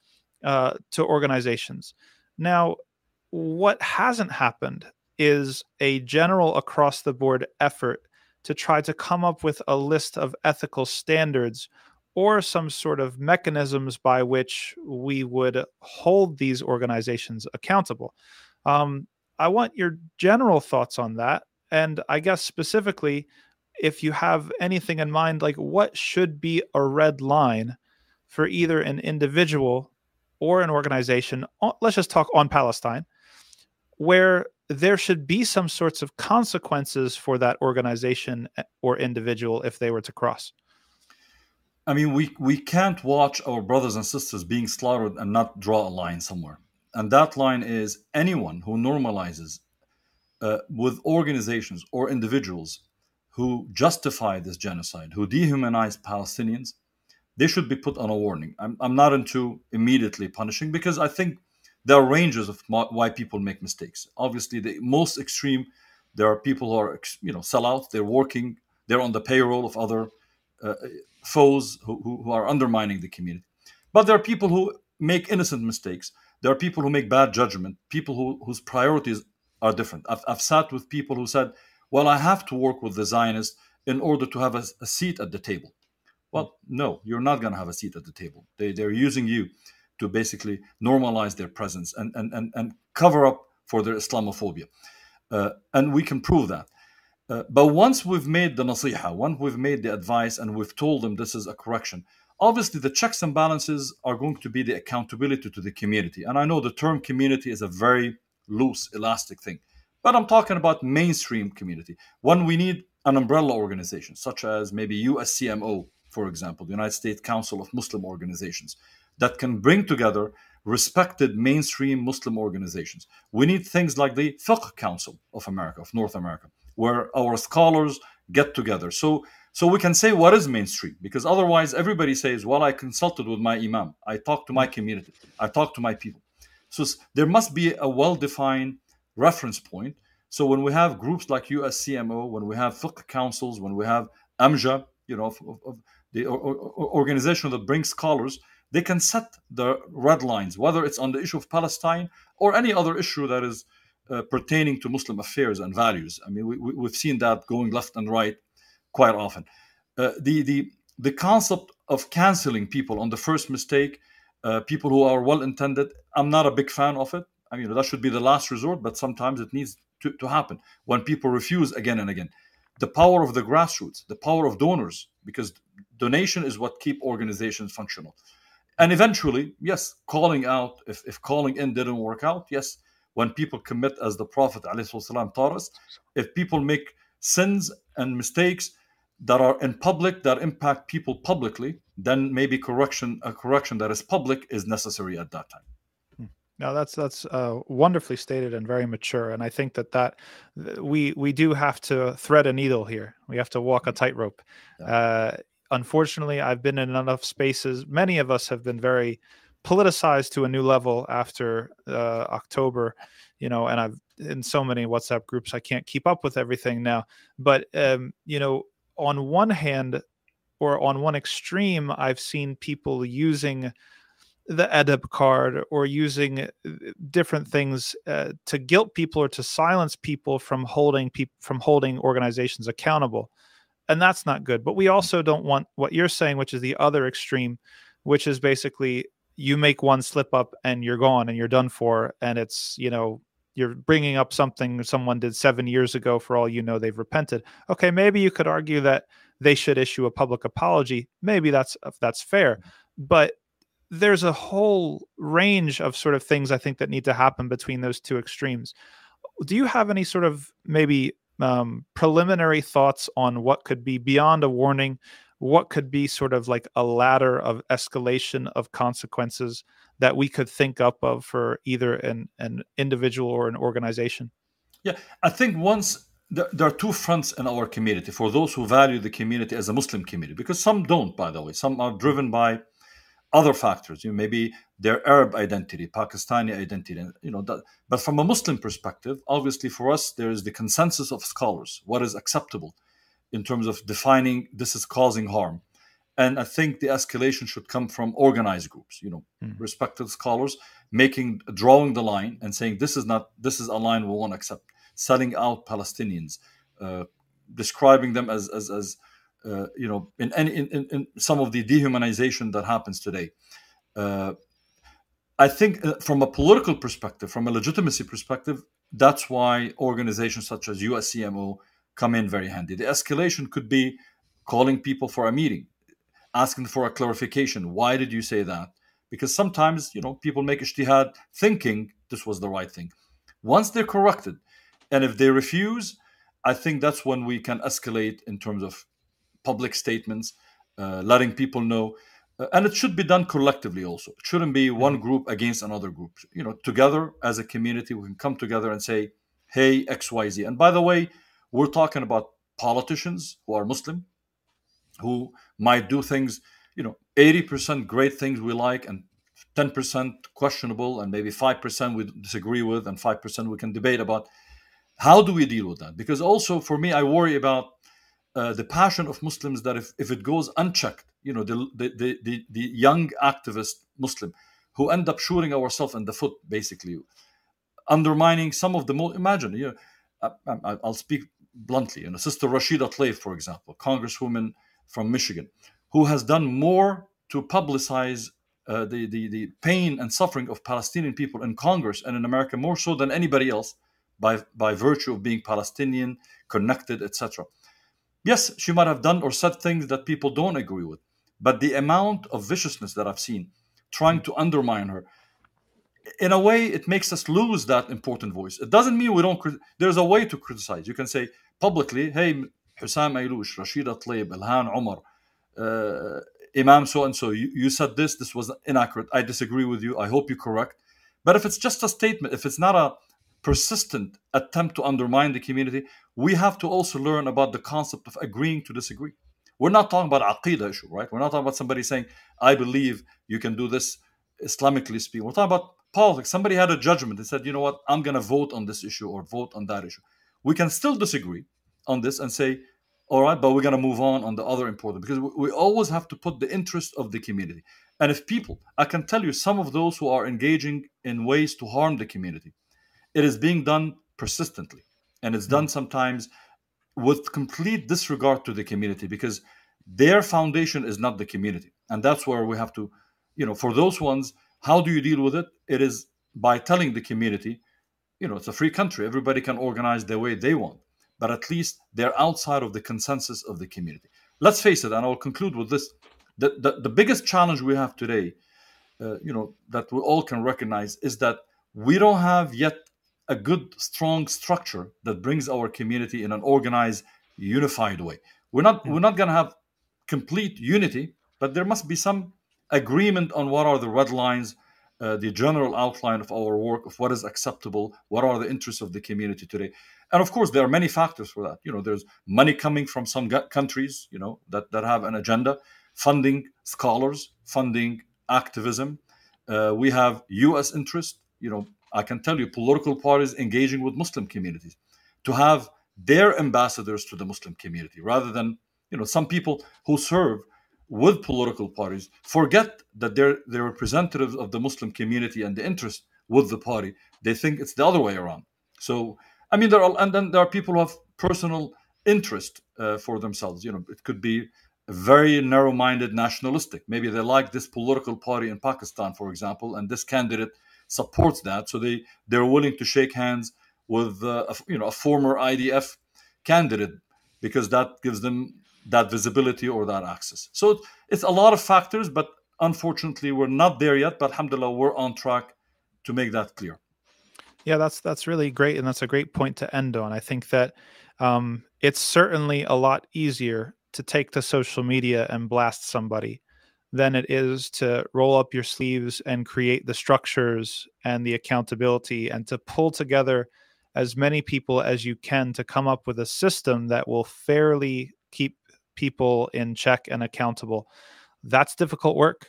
to organizations. Now, what hasn't happened is a general across-the-board effort to try to come up with a list of ethical standards or some sort of mechanisms by which we would hold these organizations accountable. I want your general thoughts on that. And I guess specifically, if you have anything in mind, like what should be a red line for either an individual or an organization, let's just talk on Palestine, where there should be some sorts of consequences for that organization or individual if they were to cross. I mean, we can't watch our brothers and sisters being slaughtered and not draw a line somewhere. And that line is anyone who normalizes with organizations or individuals who justify this genocide, who dehumanize Palestinians, they should be put on a warning. I'm not into immediately punishing, because I think there are ranges of why people make mistakes. Obviously, the most extreme, there are people who are, sellouts. They're on the payroll of other foes who are undermining the community. But there are people who make innocent mistakes. There are people who make bad judgment, people whose priorities are different. I've sat with people who said, well, I have to work with the Zionists in order to have a seat at the table. Well, no, you're not going to have a seat at the table. They're using you to basically normalize their presence and cover up for their Islamophobia. And we can prove that. But once we've made the nasiha, once we've made the advice and we've told them this is a correction, obviously the checks and balances are going to be the accountability to the community. And I know the term community is a very loose, elastic thing, but I'm talking about mainstream community. When we need an umbrella organization, such as maybe USCMO, for example, the United States Council of Muslim Organizations, that can bring together respected mainstream Muslim organizations. We need things like the Fiqh Council of America, of North America, where our scholars get together. So we can say what is mainstream, because otherwise everybody says, well, I consulted with my imam, I talked to my community, I talked to my people. So there must be a well-defined reference point. So when we have groups like USCMO, when we have fiqh councils, when we have AMJA, the organization that brings scholars, they can set the red lines, whether it's on the issue of Palestine or any other issue that is pertaining to Muslim affairs and values. I mean, we've seen that going left and right quite often. The concept of canceling people on the first mistake, people who are well-intended, I'm not a big fan of it. I mean, that should be the last resort, but sometimes it needs to happen when people refuse again and again. The power of the grassroots, the power of donors, because donation is what keep organizations functional. And eventually, yes, calling out, if calling in didn't work out, yes, when people commit, as the Prophet ﷺ taught us, if people make sins and mistakes that are in public, that impact people publicly, then maybe a correction that is public is necessary at that time. No, that's wonderfully stated and very mature. And I think that we do have to thread a needle here. We have to walk a tightrope. Yeah. Unfortunately, I've been in enough spaces. Many of us have been very politicized to a new level after October, and I've in so many WhatsApp groups, I can't keep up with everything now. But, on one hand, or on one extreme, I've seen people using the adab card or using different things to guilt people or to silence people from holding organizations accountable. And that's not good. But we also don't want what you're saying, which is the other extreme, which is basically you make one slip up and you're gone and you're done for. And it's, you're bringing up something someone did 7 years ago. For all you know, they've repented. Okay, maybe you could argue that they should issue a public apology. Maybe that's fair. But there's a whole range of sort of things I think that need to happen between those two extremes. Do you have any sort of maybe preliminary thoughts on what could be beyond a warning, what could be sort of like a ladder of escalation of consequences that we could think up of for either an individual or an organization? Yeah, I think there are two fronts in our community for those who value the community as a Muslim community, because some don't, by the way. Some are driven by other factors, maybe their Arab identity, Pakistani identity, but from a Muslim perspective, obviously for us, there is the consensus of scholars, what is acceptable in terms of defining this is causing harm. And I think the escalation should come from organized groups, respected scholars drawing the line and saying, this is a line we won't accept, selling out Palestinians, describing them as in some of the dehumanization that happens today. I think from a political perspective, from a legitimacy perspective, that's why organizations such as USCMO come in very handy. The escalation could be calling people for a meeting, asking for a clarification. Why did you say that? Because sometimes, people make ijtihad thinking this was the right thing. Once they're corrected, and if they refuse, I think that's when we can escalate in terms of public statements, letting people know. And it should be done collectively also. It shouldn't be one group against another group. Together as a community, we can come together and say, hey, XYZ. And by the way, we're talking about politicians who are Muslim, who might do things, 80% great things we like and 10% questionable, and maybe 5% we disagree with, and 5% we can debate about. How do we deal with that? Because also for me, I worry about the passion of Muslims, that if it goes unchecked, the young activist Muslim who end up shooting ourselves in the foot, basically undermining some of the most. Imagine, I'll speak bluntly, Sister Rashida Tlaib, for example, Congresswoman from Michigan, who has done more to publicize the pain and suffering of Palestinian people in Congress and in America, more so than anybody else, by virtue of being Palestinian, connected, etc. Yes, she might have done or said things that people don't agree with, but the amount of viciousness that I've seen trying to undermine her, in a way, it makes us lose that important voice. It doesn't mean we don't. There's a way to criticize. You can say publicly, hey, Hussam Ayloush, Rashida Tlaib, Ilhan Omar, Imam so-and-so, you said this was inaccurate. I disagree with you. I hope you're correct. But if it's just a statement, if it's not a persistent attempt to undermine the community, we have to also learn about the concept of agreeing to disagree. We're not talking about aqidah issue, right? We're not talking about somebody saying, I believe you can do this, Islamically speaking. We're talking about politics. Somebody had a judgment and said, you know what, I'm going to vote on this issue or vote on that issue. We can still disagree on this and say, all right, but we're going to move on the other important, because we always have to put the interest of the community. And if people, I can tell you, some of those who are engaging in ways to harm the community, it is being done persistently. And it's done sometimes with complete disregard to the community, because their foundation is not the community. And that's where we have to, for those ones, how do you deal with it? It is by telling the community, it's a free country. Everybody can organize the way they want. But at least they're outside of the consensus of the community. Let's face it, and I'll conclude with this. The biggest challenge we have today, that we all can recognize, is that we don't have yet a good, strong structure that brings our community in an organized, unified way. We're not going to have complete unity, but there must be some agreement on what are the red lines, the general outline of our work, of what is acceptable, what are the interests of the community today. And of course, there are many factors for that. There's money coming from some countries, that have an agenda, funding scholars, funding activism. We have U.S. interest. I can tell you, political parties engaging with Muslim communities to have their ambassadors to the Muslim community, rather than, some people who serve with political parties forget that they're representatives of the Muslim community and the interest with the party. They think it's the other way around. So, there are people who have personal interest for themselves. It could be very narrow-minded, nationalistic. Maybe they like this political party in Pakistan, for example, and this candidate supports that, so they're willing to shake hands with a former IDF candidate because that gives them that visibility or that access. So it's a lot of factors, but unfortunately we're not there yet. But alhamdulillah, we're on track to make that clear. Yeah, that's really great, and that's a great point to end on. I think that it's certainly a lot easier to take to social media and blast somebody than it is to roll up your sleeves and create the structures and the accountability and to pull together as many people as you can to come up with a system that will fairly keep people in check and accountable. That's difficult work,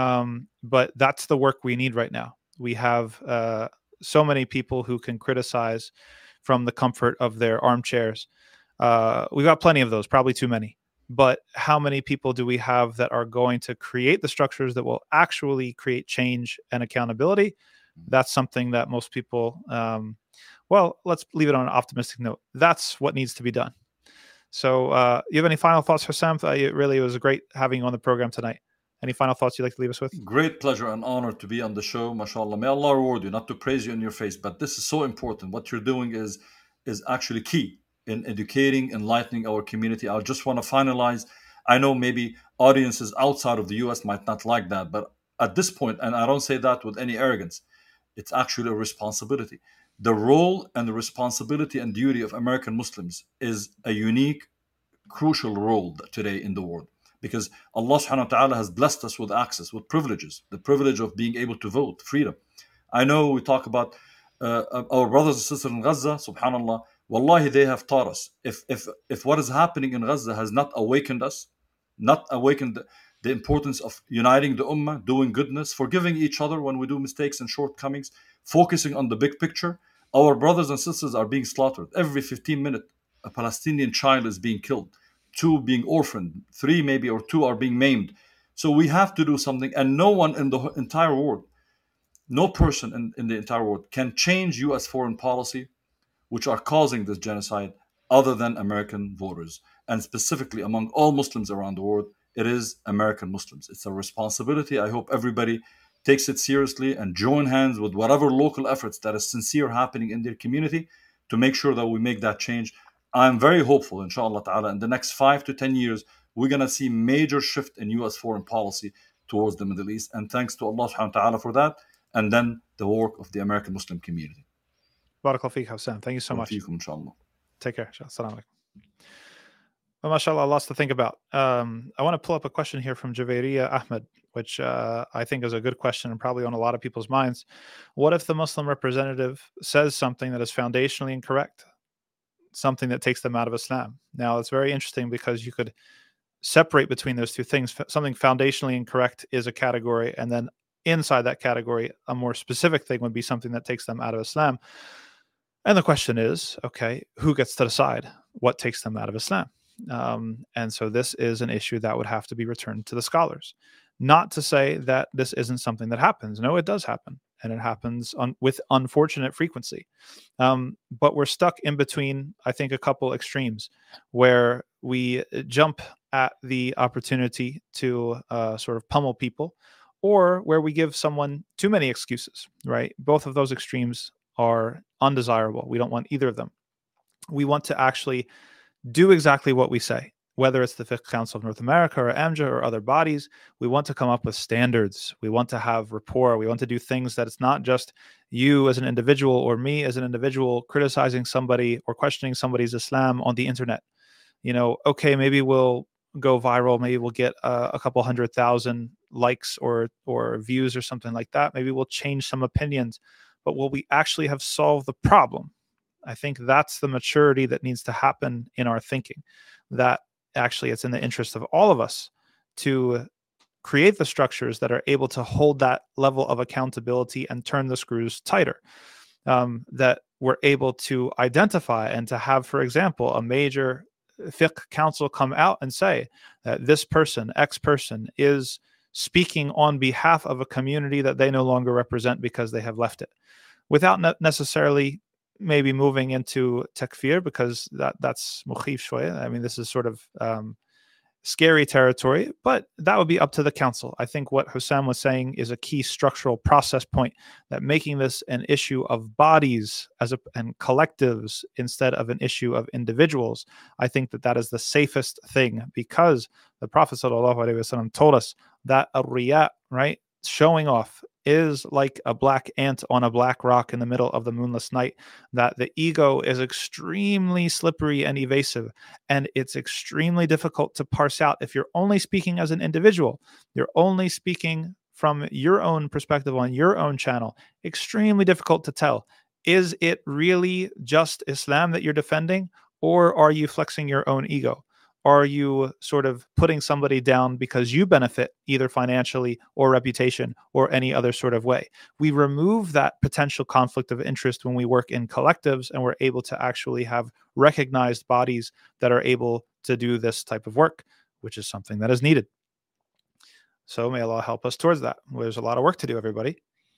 but that's the work we need right now. We have so many people who can criticize from the comfort of their armchairs. We've got plenty of those, probably too many. But how many people do we have that are going to create the structures that will actually create change and accountability? That's something that most people, let's leave it on an optimistic note. That's what needs to be done. So you have any final thoughts, Hussam? It really was great having you on the program tonight. Any final thoughts you'd like to leave us with? Great pleasure and honor to be on the show, mashallah. May Allah reward you, not to praise you in your face, but this is so important. What you're doing is actually key in educating, enlightening our community. I just want to finalize. I know maybe audiences outside of the US might not like that, but at this point, and I don't say that with any arrogance, it's actually a responsibility. The role and the responsibility and duty of American Muslims is a unique, crucial role today in the world, because Allah subhanahu wa ta'ala has blessed us with access, with privileges, the privilege of being able to vote, freedom. I know we talk about our brothers and sisters in Gaza, subhanallah, wallahi, they have taught us. If what is happening in Gaza has not awakened us, not awakened the importance of uniting the ummah, doing goodness, forgiving each other when we do mistakes and shortcomings, focusing on the big picture, our brothers and sisters are being slaughtered. Every 15 minutes, a Palestinian child is being killed, 2 being orphaned, 3 maybe or 2 are being maimed. So we have to do something, and no one in the entire world, no person in the entire world can change U.S. foreign policy, which are causing this genocide, other than American voters, and specifically among all Muslims around the world. it is American Muslims. It's a responsibility. I hope everybody takes it seriously and join hands with whatever local efforts that is sincere happening in their community to make sure that we make that change. I'm very hopeful, inshallah ta'ala, in the next 5 to 10 years, we're going to see major shift in U.S. foreign policy towards the Middle East. And thanks to Allah subhanahu wa ta'ala for that. And then the work of the American Muslim community. Barakallahu feek, Hossein. Thank you so much. Inshallah. Take care. Assalamu alaikum. Well, mashallah, lots to think about. I want to pull up a question here from Javeriya Ahmed, which I think is a good question and probably on a lot of people's minds. What if the Muslim representative says something that is foundationally incorrect, something that takes them out of Islam? Now, it's very interesting because you could separate between those two things. Something foundationally incorrect is a category, and then inside that category, a more specific thing would be something that takes them out of Islam. And the question is, okay, who gets to decide what takes them out of Islam? And so this is an issue that would have to be returned to the scholars. Not to say that this isn't something that happens. No, it does happen. And it happens with unfortunate frequency. But we're stuck in between, I think, a couple extremes where we jump at the opportunity to sort of pummel people, or where we give someone too many excuses, right? Both of those extremes are undesirable. We don't want either of them. We want to actually do exactly what we say, whether it's the Fiqh Council of North America or AMJA or other bodies. We want to come up with standards. We want to have rapport. We want to do things that it's not just you as an individual or me as an individual criticizing somebody or questioning somebody's Islam on the internet. Okay, maybe we'll go viral. Maybe we'll get a couple 100,000 likes or views or something like that. Maybe we'll change some opinions. But will we actually have solved the problem? I think that's the maturity that needs to happen in our thinking, that actually it's in the interest of all of us to create the structures that are able to hold that level of accountability and turn the screws tighter, that we're able to identify and to have, for example, a major fiqh council come out and say that this person, X person, is speaking on behalf of a community that they no longer represent because they have left it, without necessarily maybe moving into takfir, because that's mukhif shwaya. I mean, this is sort of scary territory, but that would be up to the council. I think what Hussam was saying is a key structural process point, that making this an issue of bodies and collectives instead of an issue of individuals, I think that is the safest thing, because the Prophet ﷺ told us that ar-riya, right, showing off, is like a black ant on a black rock in the middle of the moonless night, that the ego is extremely slippery and evasive, and it's extremely difficult to parse out. If you're only speaking as an individual, you're only speaking from your own perspective on your own channel, extremely difficult to tell. Is it really just Islam that you're defending, or are you flexing your own ego? Are you sort of putting somebody down because you benefit either financially or reputation or any other sort of way? We remove that potential conflict of interest when we work in collectives, and we're able to actually have recognized bodies that are able to do this type of work, which is something that is needed. So may Allah help us towards that. There's a lot of work to do, everybody.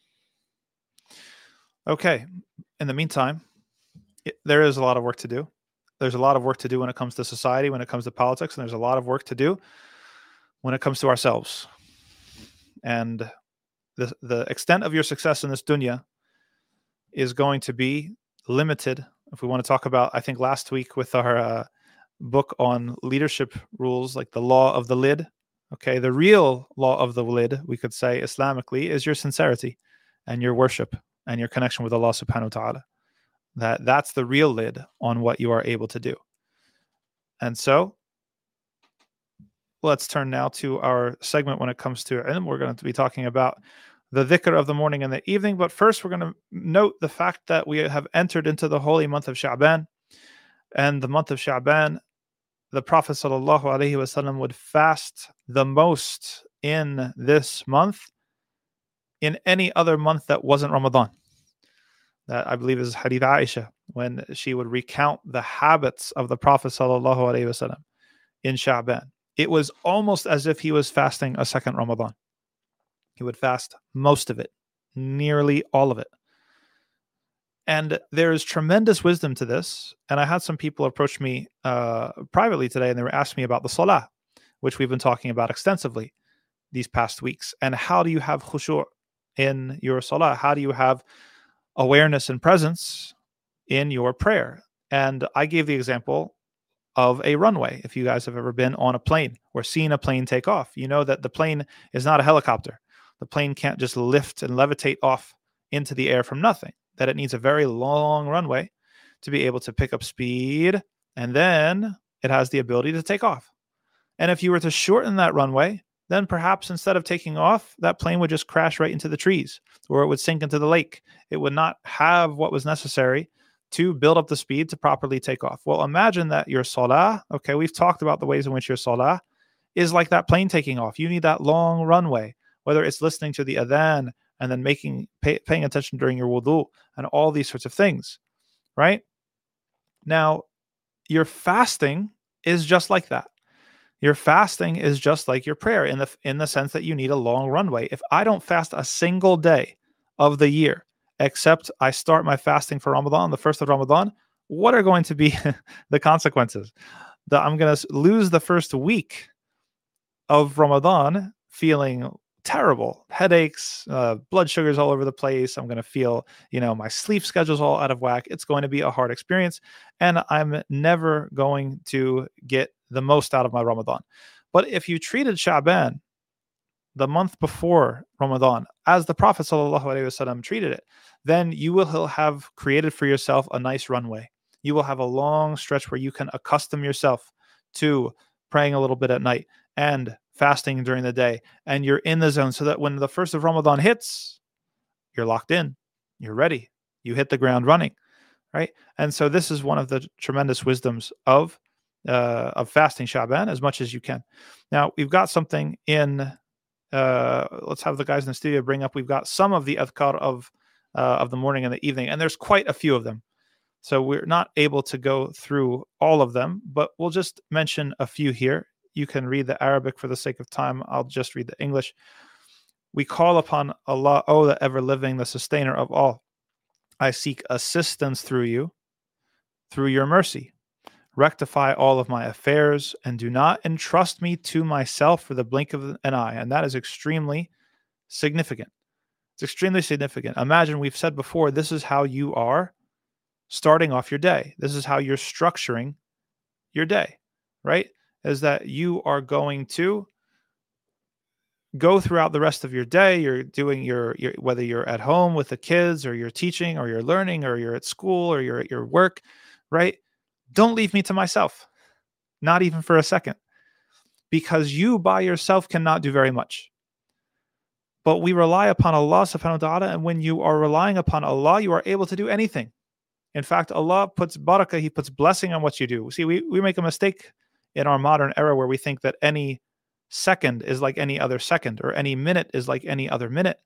Okay. In the meantime, there is a lot of work to do. There's a lot of work to do when it comes to society, when it comes to politics, and there's a lot of work to do when it comes to ourselves. And the extent of your success in this dunya is going to be limited. If we want to talk about, I think last week with our book on leadership rules, like the law of the lid, okay, the real law of the lid, we could say Islamically, is your sincerity and your worship and your connection with Allah subhanahu wa ta'ala. That's the real lid on what you are able to do. And so let's turn now to our segment when it comes to ilm. We're going to be talking about the dhikr of the morning and the evening. But first, we're going to note the fact that we have entered into the holy month of Sha'ban. And the month of Sha'ban, the Prophet ﷺ would fast the most in this month in any other month that wasn't Ramadan. That I believe is Hadith Aisha, when she would recount the habits of the Prophet ﷺ in Sha'ban. It was almost as if he was fasting a second Ramadan. He would fast most of it, nearly all of it. And there is tremendous wisdom to this. And I had some people approach me privately today, and they were asking me about the salah, which we've been talking about extensively these past weeks. And how do you have khushu' in your salah? How do you have awareness and presence in your prayer? And I gave the example of a runway. If you guys have ever been on a plane or seen a plane take off, you know that the plane is not a helicopter. The plane can't just lift and levitate off into the air from nothing, that it needs a very long runway to be able to pick up speed, and then it has the ability to take off. And if you were to shorten that runway, then perhaps instead of taking off, that plane would just crash right into the trees, or it would sink into the lake. It would not have what was necessary to build up the speed to properly take off. Well, imagine that your salah, okay, we've talked about the ways in which your salah is like that plane taking off. You need that long runway, whether it's listening to the adhan and then paying attention during your wudu and all these sorts of things, right? Now, your fasting is just like that. Your fasting is just like your prayer in the sense that you need a long runway. If I don't fast a single day of the year, except I start my fasting for Ramadan, the first of Ramadan, what are going to be the consequences? That I'm going to lose the first week of Ramadan feeling terrible, headaches, blood sugars all over the place. I'm going to feel, my sleep schedule's all out of whack. It's going to be a hard experience, and I'm never going to get the most out of my Ramadan. But if you treated Sha'ban, the month before Ramadan, as the Prophet ﷺ treated it, then you will have created for yourself a nice runway. You will have a long stretch where you can accustom yourself to praying a little bit at night and fasting during the day, and you're in the zone, so that when the first of Ramadan hits, you're locked in, you're ready, you hit the ground running, right? And so this is one of the tremendous wisdoms of fasting Sha'ban as much as you can. Now, we've got something in, let's have the guys in the studio bring up, we've got some of the adhkar of the morning and the evening, and there's quite a few of them. So we're not able to go through all of them, but we'll just mention a few here. You can read the Arabic for the sake of time. I'll just read the English. We call upon Allah, O the ever-living, the sustainer of all. I seek assistance through you, through your mercy. Rectify all of my affairs, and do not entrust me to myself for the blink of an eye. And that is extremely significant. It's extremely significant. Imagine, we've said before, this is how you are starting off your day. This is how you're structuring your day, right? Is that you are going to go throughout the rest of your day. You're doing your whether you're at home with the kids, or you're teaching, or you're learning, or you're at school, or you're at your work, right? Don't leave me to myself, not even for a second, because you by yourself cannot do very much. But we rely upon Allah subhanahu wa ta'ala, and when you are relying upon Allah, you are able to do anything. In fact, Allah puts barakah, He puts blessing on what you do. See, we make a mistake in our modern era where we think that any second is like any other second, or any minute is like any other minute.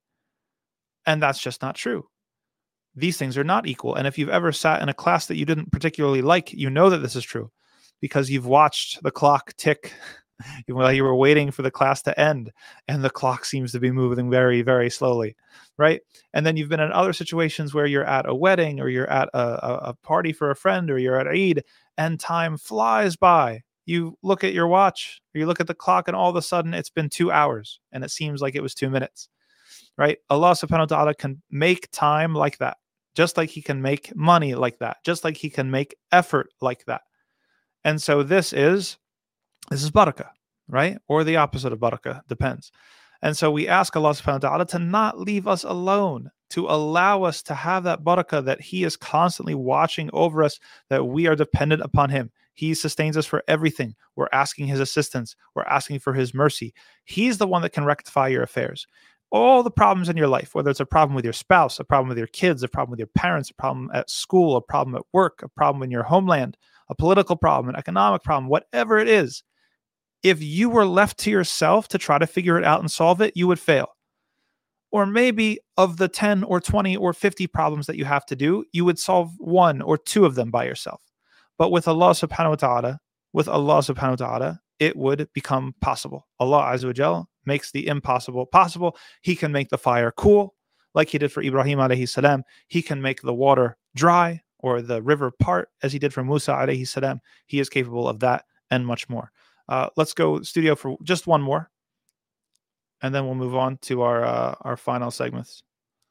And that's just not true. These things are not equal. And if you've ever sat in a class that you didn't particularly like, you know that this is true, because you've watched the clock tick while you were waiting for the class to end, and the clock seems to be moving very, very slowly, right? And then you've been in other situations where you're at a wedding, or you're at a party for a friend, or you're at Eid, and time flies by. You look at your watch, or you look at the clock, and all of a sudden it's been 2 hours, and it seems like it was 2 minutes, right? Allah subhanahu wa ta'ala can make time like that, just like He can make money like that, just like He can make effort like that. And so this is barakah, right? Or the opposite of barakah, depends. And so we ask Allah subhanahu wa ta'ala to not leave us alone, to allow us to have that barakah, that He is constantly watching over us, that we are dependent upon Him. He sustains us for everything. We're asking His assistance. We're asking for His mercy. He's the one that can rectify your affairs. All the problems in your life, whether it's a problem with your spouse, a problem with your kids, a problem with your parents, a problem at school, a problem at work, a problem in your homeland, a political problem, an economic problem, whatever it is, if you were left to yourself to try to figure it out and solve it, you would fail. Or maybe of the 10 or 20 or 50 problems that you have to do, you would solve 1 or 2 of them by yourself. But with Allah subhanahu wa ta'ala, it would become possible. Allah Azza wa Jal makes the impossible possible. He can make the fire cool, like He did for Ibrahim alayhi salam. He can make the water dry, or the river part, as He did for Musa alayhi salam. He is capable of that and much more. Let's go studio for just one more, and then we'll move on to our final segments.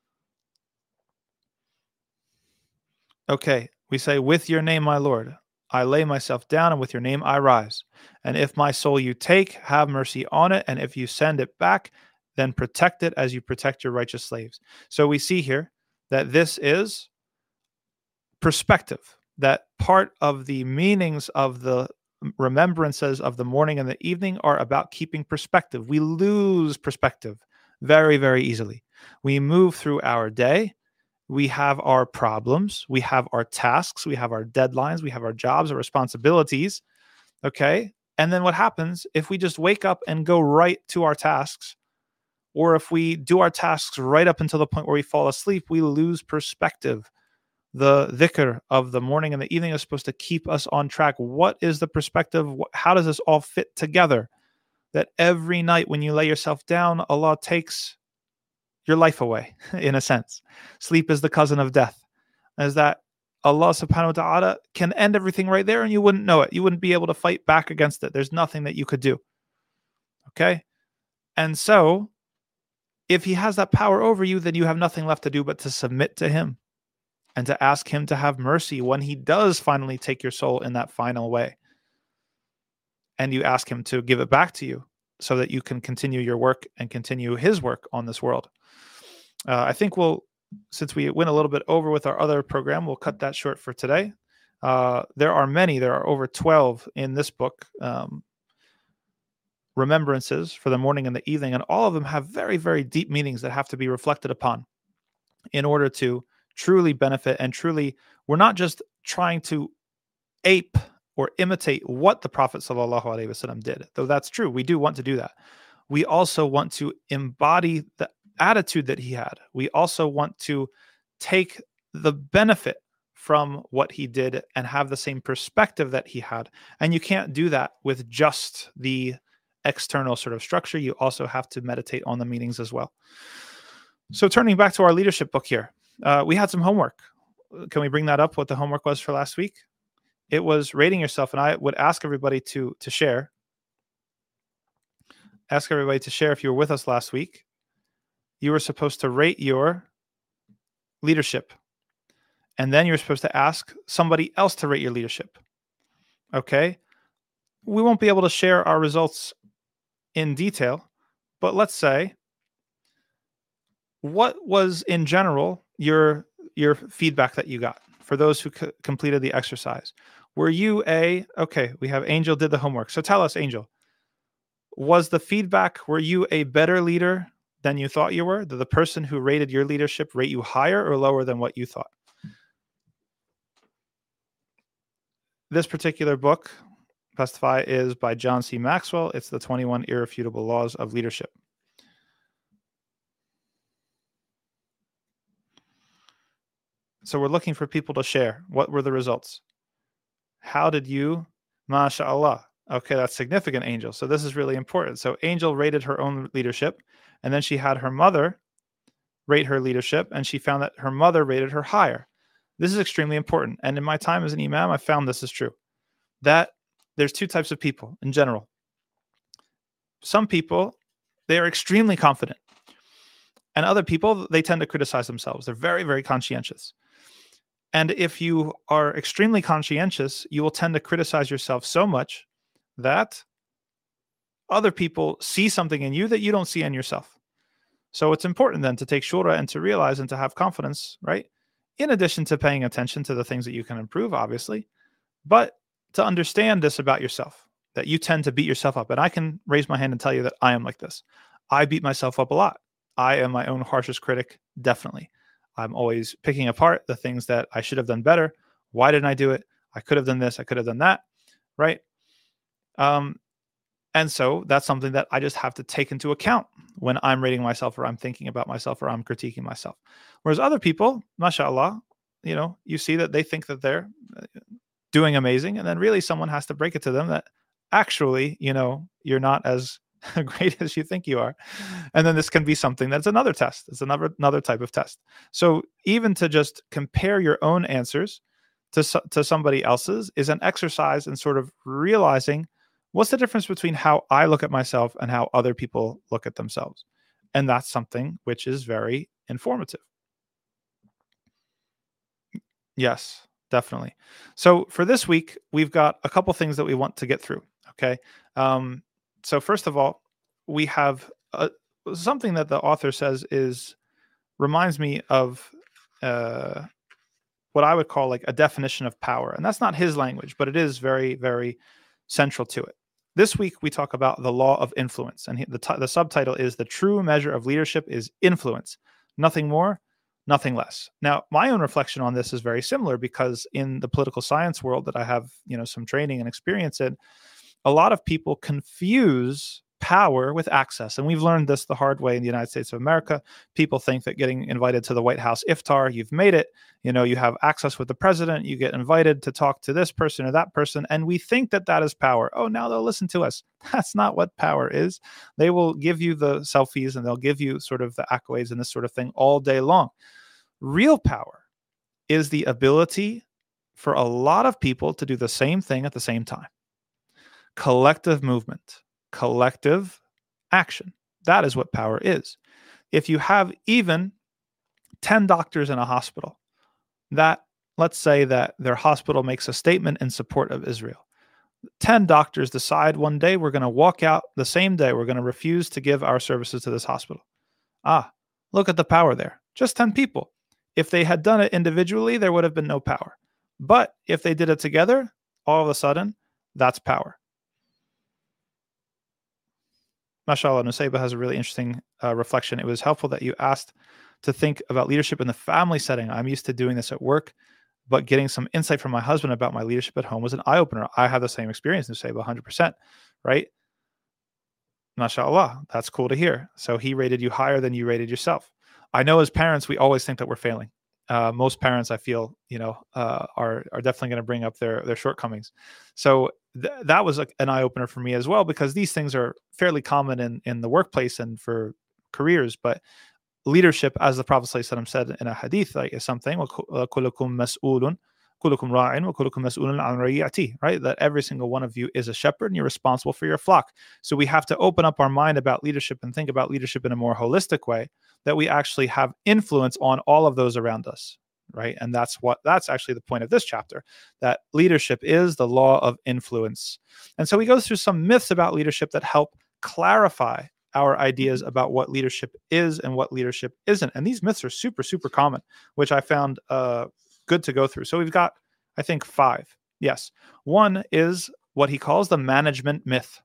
Okay, we say, with your name, my Lord, I lay myself down, and with your name I rise. And if my soul you take, have mercy on it. And if you send it back, then protect it as you protect your righteous slaves. So we see here that this is perspective, that part of the meanings of the remembrances of the morning and the evening are about keeping perspective. We lose perspective very, very easily. We move through our day. We have our problems, we have our tasks, we have our deadlines, we have our jobs, our responsibilities, okay? And then what happens if we just wake up and go right to our tasks, or if we do our tasks right up until the point where we fall asleep, we lose perspective. The dhikr of the morning and the evening is supposed to keep us on track. What is the perspective? How does this all fit together? That every night when you lay yourself down, Allah takes your life away, in a sense. Sleep is the cousin of death. As that Allah subhanahu wa ta'ala can end everything right there and you wouldn't know it. You wouldn't be able to fight back against it. There's nothing that you could do. Okay? And so, if he has that power over you, then you have nothing left to do but to submit to him and to ask him to have mercy when he does finally take your soul in that final way. And you ask him to give it back to you so that you can continue your work and continue his work on this world. I think since we went a little bit over with our other program, we'll cut that short for today. There are over 12 in this book, remembrances for the morning and the evening, and all of them have very, very deep meanings that have to be reflected upon in order to truly benefit and truly, we're not just trying to ape or imitate what the Prophet ﷺ did, though that's true. We do want to do that. We also want to embody the attitude that he had. We also want to take the benefit from what he did and have the same perspective that he had. And you can't do that with just the external sort of structure. You also have to meditate on the meanings as well. So turning back to our leadership book here, we had some homework. Can we bring that up, what the homework was for last week? It was rating yourself, and I would ask everybody to share. Ask everybody to share if you were with us last week. You were supposed to rate your leadership. And then you're supposed to ask somebody else to rate your leadership. Okay? We won't be able to share our results in detail, but let's say, what was in general your feedback that you got for those who completed the exercise? Were you okay, we have Angel did the homework. So tell us, Angel, was the feedback, were you a better leader than you thought you were? Did the person who rated your leadership rate you higher or lower than what you thought? This particular book, Pestify, is by John C. Maxwell. It's the 21 Irrefutable Laws of Leadership. So we're looking for people to share. What were the results? How did you, mashallah? Okay, that's significant, Angel. So this is really important. So Angel rated her own leadership, and then she had her mother rate her leadership, and she found that her mother rated her higher. This is extremely important. And in my time as an imam, I found this is true. That there's two types of people in general. Some people, they are extremely confident. And other people, they tend to criticize themselves. They're very, very conscientious. And if you are extremely conscientious, you will tend to criticize yourself so much that other people see something in you that you don't see in yourself. So it's important then to take shura and to realize and to have confidence, right? In addition to paying attention to the things that you can improve, obviously, but to understand this about yourself, that you tend to beat yourself up. And I can raise my hand and tell you that I am like this. I beat myself up a lot. I am my own harshest critic, definitely. I'm always picking apart the things that I should have done better. Why didn't I do it? I could have done this. I could have done that, right? And so that's something that I just have to take into account when I'm rating myself or I'm thinking about myself or I'm critiquing myself. Whereas other people, mashallah, you see that they think that they're doing amazing. And then really someone has to break it to them that actually, you're not as great as you think you are. And then this can be something that's another test. It's another type of test. So even to just compare your own answers to somebody else's is an exercise in sort of realizing What's the difference between how I look at myself and how other people look at themselves? And that's something which is very informative. Yes, definitely. So for this week, we've got a couple things that we want to get through. Okay. So first of all, we have something that the author says reminds me of what I would call like a definition of power. And that's not his language, but it is very, very central to it. This week, we talk about the law of influence. And the subtitle is "The True Measure of Leadership is Influence. Nothing more, nothing less." Now, my own reflection on this is very similar, because in the political science world that I have, some training and experience in, a lot of people confuse power with access. And we've learned this the hard way in the United States of America. People think that getting invited to the White House iftar, you've made it. You have access with the president, you get invited to talk to this person or that person, and we think that that is power. Oh, now they'll listen to us. That's not what power is. They will give you the selfies and they'll give you sort of the accolades and this sort of thing all day long. Real power is the ability for a lot of people to do the same thing at the same time. Collective movement, collective action. That is what power is. If you have even 10 doctors in a hospital, that let's say that their hospital makes a statement in support of Israel. 10 doctors decide one day we're going to walk out the same day. We're going to refuse to give our services to this hospital. Look at the power there. Just 10 people. If they had done it individually, there would have been no power. But if they did it together, all of a sudden, that's power. MashaAllah, Nusayba has a really interesting reflection. It was helpful that you asked to think about leadership in the family setting. I'm used to doing this at work, but getting some insight from my husband about my leadership at home was an eye-opener. I have the same experience, Nusayba, 100%, right? MashaAllah, that's cool to hear. So he rated you higher than you rated yourself. I know as parents, we always think that we're failing. Most parents, I feel, are definitely going to bring up their shortcomings. So that was an eye opener for me as well, because these things are fairly common in the workplace and for careers. But leadership, as the Prophet ﷺ said in a hadith, is something. Right? That every single one of you is a shepherd and you're responsible for your flock. So we have to open up our mind about leadership and think about leadership in a more holistic way, that we actually have influence on all of those around us. Right. And that's actually the point of this chapter, that leadership is the law of influence. And so we go through some myths about leadership that help clarify our ideas about what leadership is and what leadership isn't. And these myths are super, super common, which I found good to go through. So we've got, I think, 5. Yes. One is what he calls the management myth.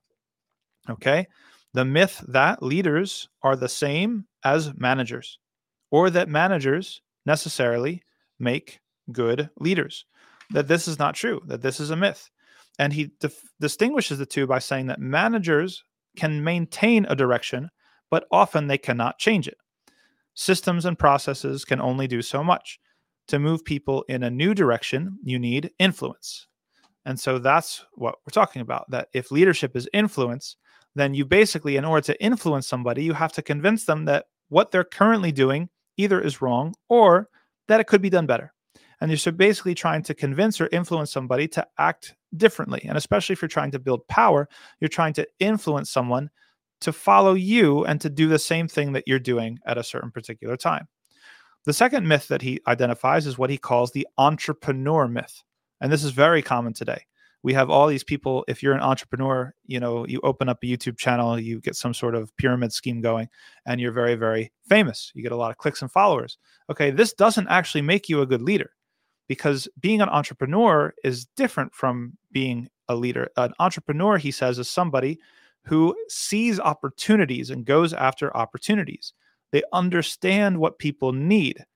Okay. The myth that leaders are the same as managers, or that managers necessarily make good leaders. That this is not true, that this is a myth. And he distinguishes the two by saying that managers can maintain a direction, but often they cannot change it. Systems and processes can only do so much. To move people in a new direction, you need influence. And so that's what we're talking about, that if leadership is influence, then you basically, in order to influence somebody, you have to convince them that what they're currently doing either is wrong or that it could be done better. And you're so basically trying to convince or influence somebody to act differently. And especially if you're trying to build power, you're trying to influence someone to follow you and to do the same thing that you're doing at a certain particular time. The second myth that he identifies is what he calls the entrepreneur myth. And this is very common today. We have all these people, if you're an entrepreneur, you open up a YouTube channel, you get some sort of pyramid scheme going, and you're very, very famous. You get a lot of clicks and followers. Okay, this doesn't actually make you a good leader, because being an entrepreneur is different from being a leader. An entrepreneur, he says, is somebody who sees opportunities and goes after opportunities. They understand what people need,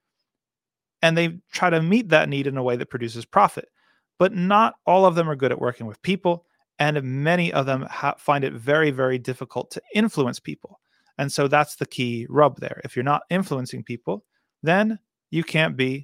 and they try to meet that need in a way that produces profit. But not all of them are good at working with people, and many of them find it very, very difficult to influence people. And so that's the key rub there. If you're not influencing people, then you can't really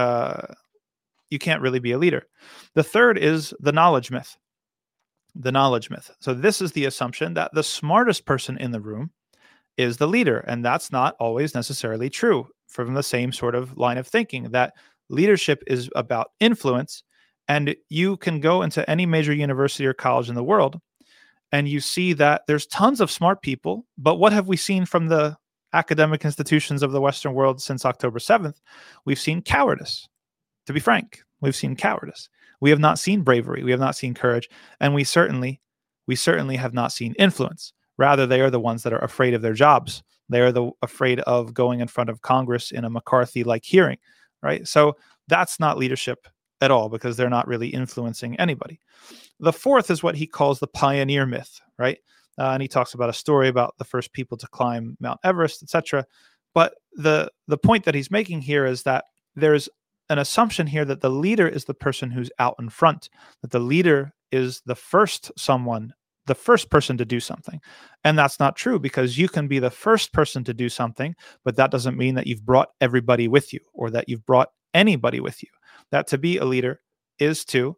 be a leader. The third is the knowledge myth. The knowledge myth. So this is the assumption that the smartest person in the room is the leader, and that's not always necessarily true. From the same sort of line of thinking, that leadership is about influence. And you can go into any major university or college in the world, and you see that there's tons of smart people, but what have we seen from the academic institutions of the Western world since October 7th? We've seen cowardice. To be frank, we've seen cowardice. We have not seen bravery. We have not seen courage. And we certainly have not seen influence. Rather, they are the ones that are afraid of their jobs. They are afraid of going in front of Congress in a McCarthy-like hearing, right? So that's not leadership at all, because they're not really influencing anybody. The fourth is what he calls the pioneer myth, right? And he talks about a story about the first people to climb Mount Everest, etc. But the point that he's making here is that there's an assumption here that the leader is the person who's out in front, that the leader is the first person to do something. And that's not true, because you can be the first person to do something, but that doesn't mean that you've brought everybody with you, or that you've brought anybody with you. That to be a leader is to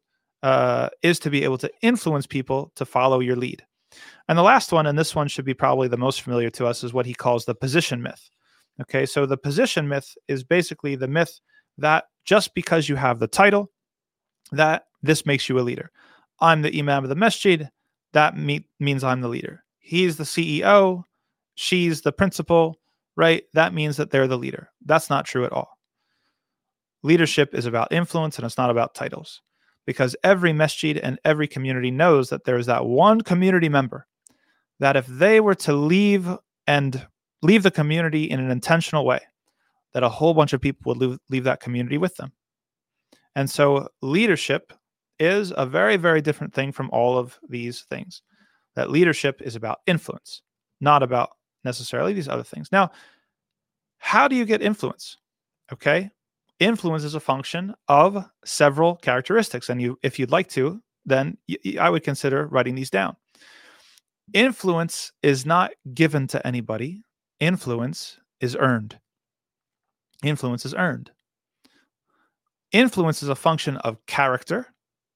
be able to influence people to follow your lead. And the last one, and this one should be probably the most familiar to us, is what he calls the position myth. Okay, so the position myth is basically the myth that just because you have the title, that this makes you a leader. I'm the imam of the masjid, that means I'm the leader. He's the CEO, she's the principal, right? That means that they're the leader. That's not true at all. Leadership is about influence, and it's not about titles, because every masjid and every community knows that there is that one community member that if they were to leave the community in an intentional way, that a whole bunch of people would leave that community with them. And so leadership is a very, very different thing from all of these things. That leadership is about influence, not about necessarily these other things. Now, how do you get influence? Okay. Influence is a function of several characteristics. And if you'd like to, then I would consider writing these down. Influence is not given to anybody. Influence is earned. Influence is earned. Influence is a function of character,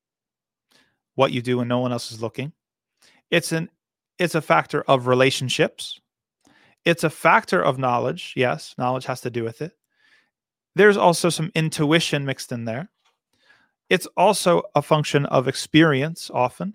what you do when no one else is looking. It's a factor of relationships. It's a factor of knowledge. Yes, knowledge has to do with it. There's also some intuition mixed in there. It's also a function of experience often.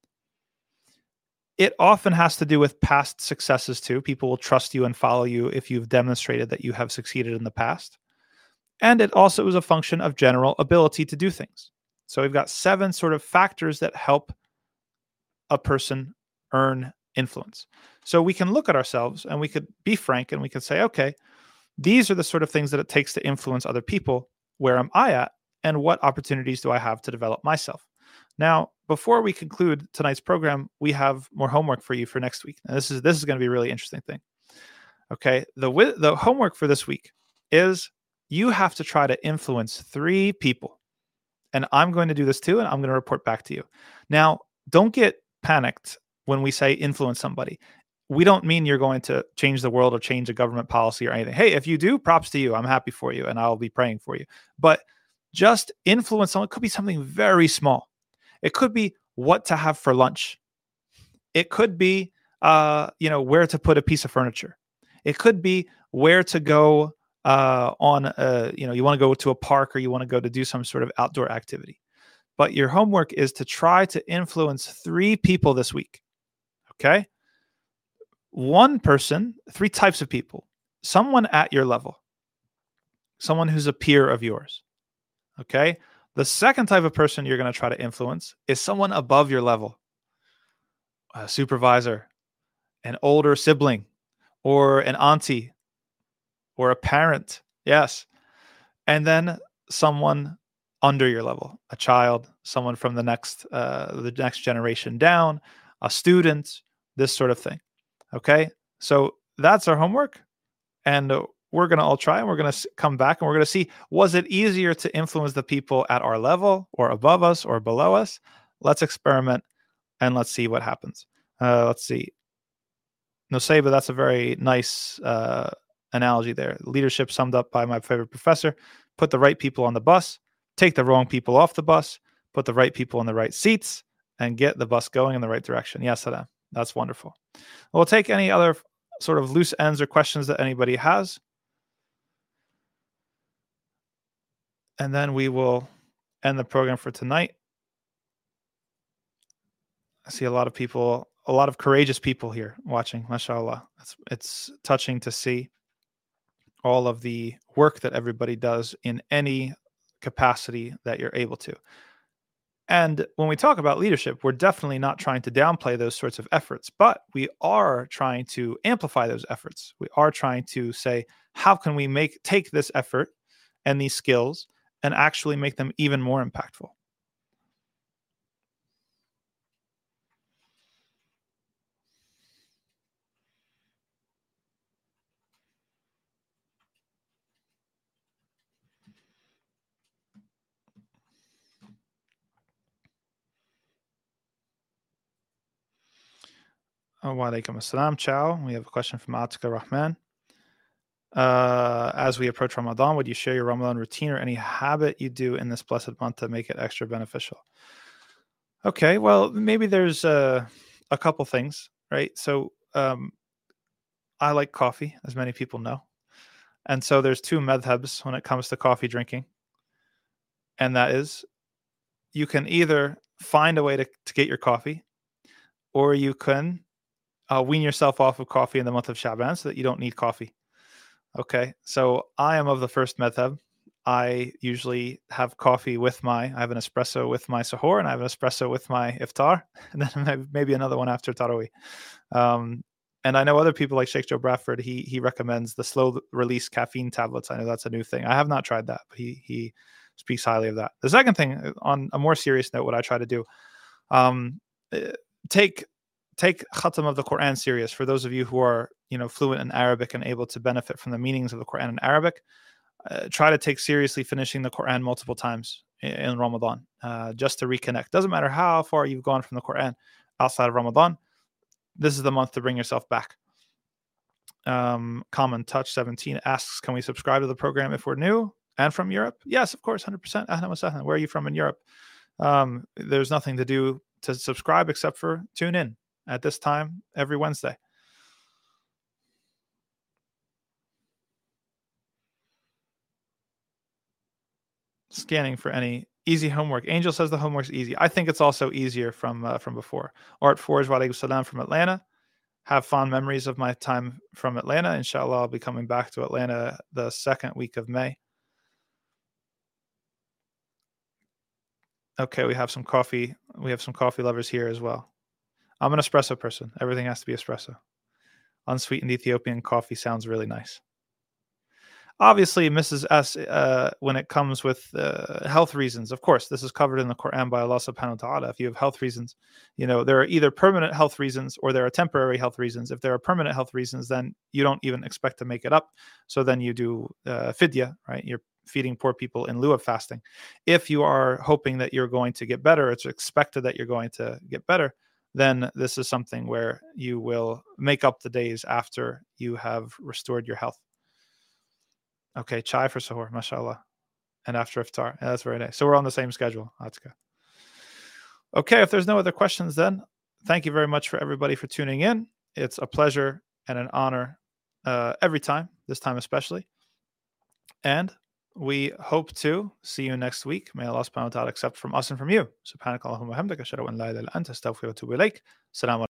It often has to do with past successes too. People will trust you and follow you if you've demonstrated that you have succeeded in the past. And it also is a function of general ability to do things. So we've got 7 sort of factors that help a person earn influence. So we can look at ourselves and we could be frank and we could say, okay, these are the sort of things that it takes to influence other people. Where am I at? And what opportunities do I have to develop myself? Now, before we conclude tonight's program, we have more homework for you for next week. And this is going to be a really interesting thing. Okay, the homework for this week is you have to try to influence 3 people. And I'm going to do this too, and I'm going to report back to you. Now, don't get panicked when we say influence somebody. We don't mean you're going to change the world or change a government policy or anything. Hey, if you do, props to you. I'm happy for you, and I'll be praying for you. But just influence someone. It could be something very small. It could be what to have for lunch. It could be, where to put a piece of furniture. It could be where to go you want to go to a park, or you want to go to do some sort of outdoor activity. But your homework is to try to influence 3 people this week. Okay? 1 person, 3 types of people. Someone at your level. Someone who's a peer of yours. Okay? The second type of person you're going to try to influence is someone above your level. A supervisor, an older sibling, or an auntie, or a parent. Yes. And then someone under your level, a child, someone from the next generation down, a student, this sort of thing. Okay. So that's our homework. And we're going to all try, and we're going to come back and we're going to see, was it easier to influence the people at our level or above us or below us? Let's experiment and let's see what happens. Let's see. Nusayba, that's a very nice analogy there. Leadership summed up by my favorite professor. Put the right people on the bus, take the wrong people off the bus, put the right people in the right seats, and get the bus going in the right direction. Yes, Saddam. That's wonderful. We'll take any other sort of loose ends or questions that anybody has. And then we will end the program for tonight. I see a lot of people a lot of courageous people here watching, mashallah. It's touching to see all of the work that everybody does in any capacity that you're able to. And when we talk about leadership, we're definitely not trying to downplay those sorts of efforts, but we are trying to amplify those efforts. We are trying to say, how can we take this effort and these skills and actually make them even more impactful? Wa alaikum assalam. Ciao. We have a question from Atika Rahman. As we approach Ramadan, would you share your Ramadan routine or any habit you do in this blessed month to make it extra beneficial? Okay, well, maybe there's a couple things, right? So I like coffee, as many people know. And so there's two madhabs when it comes to coffee drinking. And that is, you can either find a way to get your coffee, or you can wean yourself off of coffee in the month of Sha'ban so that you don't need coffee. Okay, so I am of the first madhab. I usually have coffee I have an espresso with my sahur, and I have an espresso with my iftar, and then maybe another one after tarawih. And I know other people like Sheikh Joe Bradford, he recommends the slow release caffeine tablets. I know that's a new thing. I have not tried that, but he speaks highly of that. The second thing, on a more serious note, what I try to do, take Khatam of the Quran serious. For those of you who are fluent in Arabic and able to benefit from the meanings of the Quran in Arabic, try to take seriously finishing the Quran multiple times in Ramadan, just to reconnect. Doesn't matter how far you've gone from the Quran outside of Ramadan, this is the month to bring yourself back. Common Touch 17 asks, can we subscribe to the program if we're new and from Europe? Yes, of course, 100%. Ahlan wa sahlan. Where are you from in Europe? There's nothing to do to subscribe except for tune in at this time every Wednesday. Scanning for any easy homework. Angel says the homework's easy. I think it's also easier from before. Art Forge, wa alaikum salam from Atlanta. Have fond memories of my time from Atlanta. Inshallah, I'll be coming back to Atlanta the second week of May. Okay, we have some coffee. We have some coffee lovers here as well. I'm an espresso person. Everything has to be espresso. Unsweetened Ethiopian coffee sounds really nice. Obviously, Mrs. S, when it comes with health reasons, of course, this is covered in the Quran by Allah subhanahu wa ta'ala. If you have health reasons, there are either permanent health reasons or there are temporary health reasons. If there are permanent health reasons, then you don't even expect to make it up. So then you do fidya, right? You're feeding poor people in lieu of fasting. If you are hoping that you're going to get better, it's expected that you're going to get better, then this is something where you will make up the days after you have restored your health. Okay, chai for sahur, mashallah. And after iftar. Yeah, that's very nice. So we're on the same schedule, Atka. Okay, if there's no other questions then, thank you very much for everybody for tuning in. It's a pleasure and an honor every time, this time especially. And we hope to see you next week. May Allah subhanahu wa ta'ala accept from us and from you. Subhanakallahumma hamdaka ashhadu an la ilaha illa anta astaghfiruka wa atubu ilaik. Assalamu alaikum.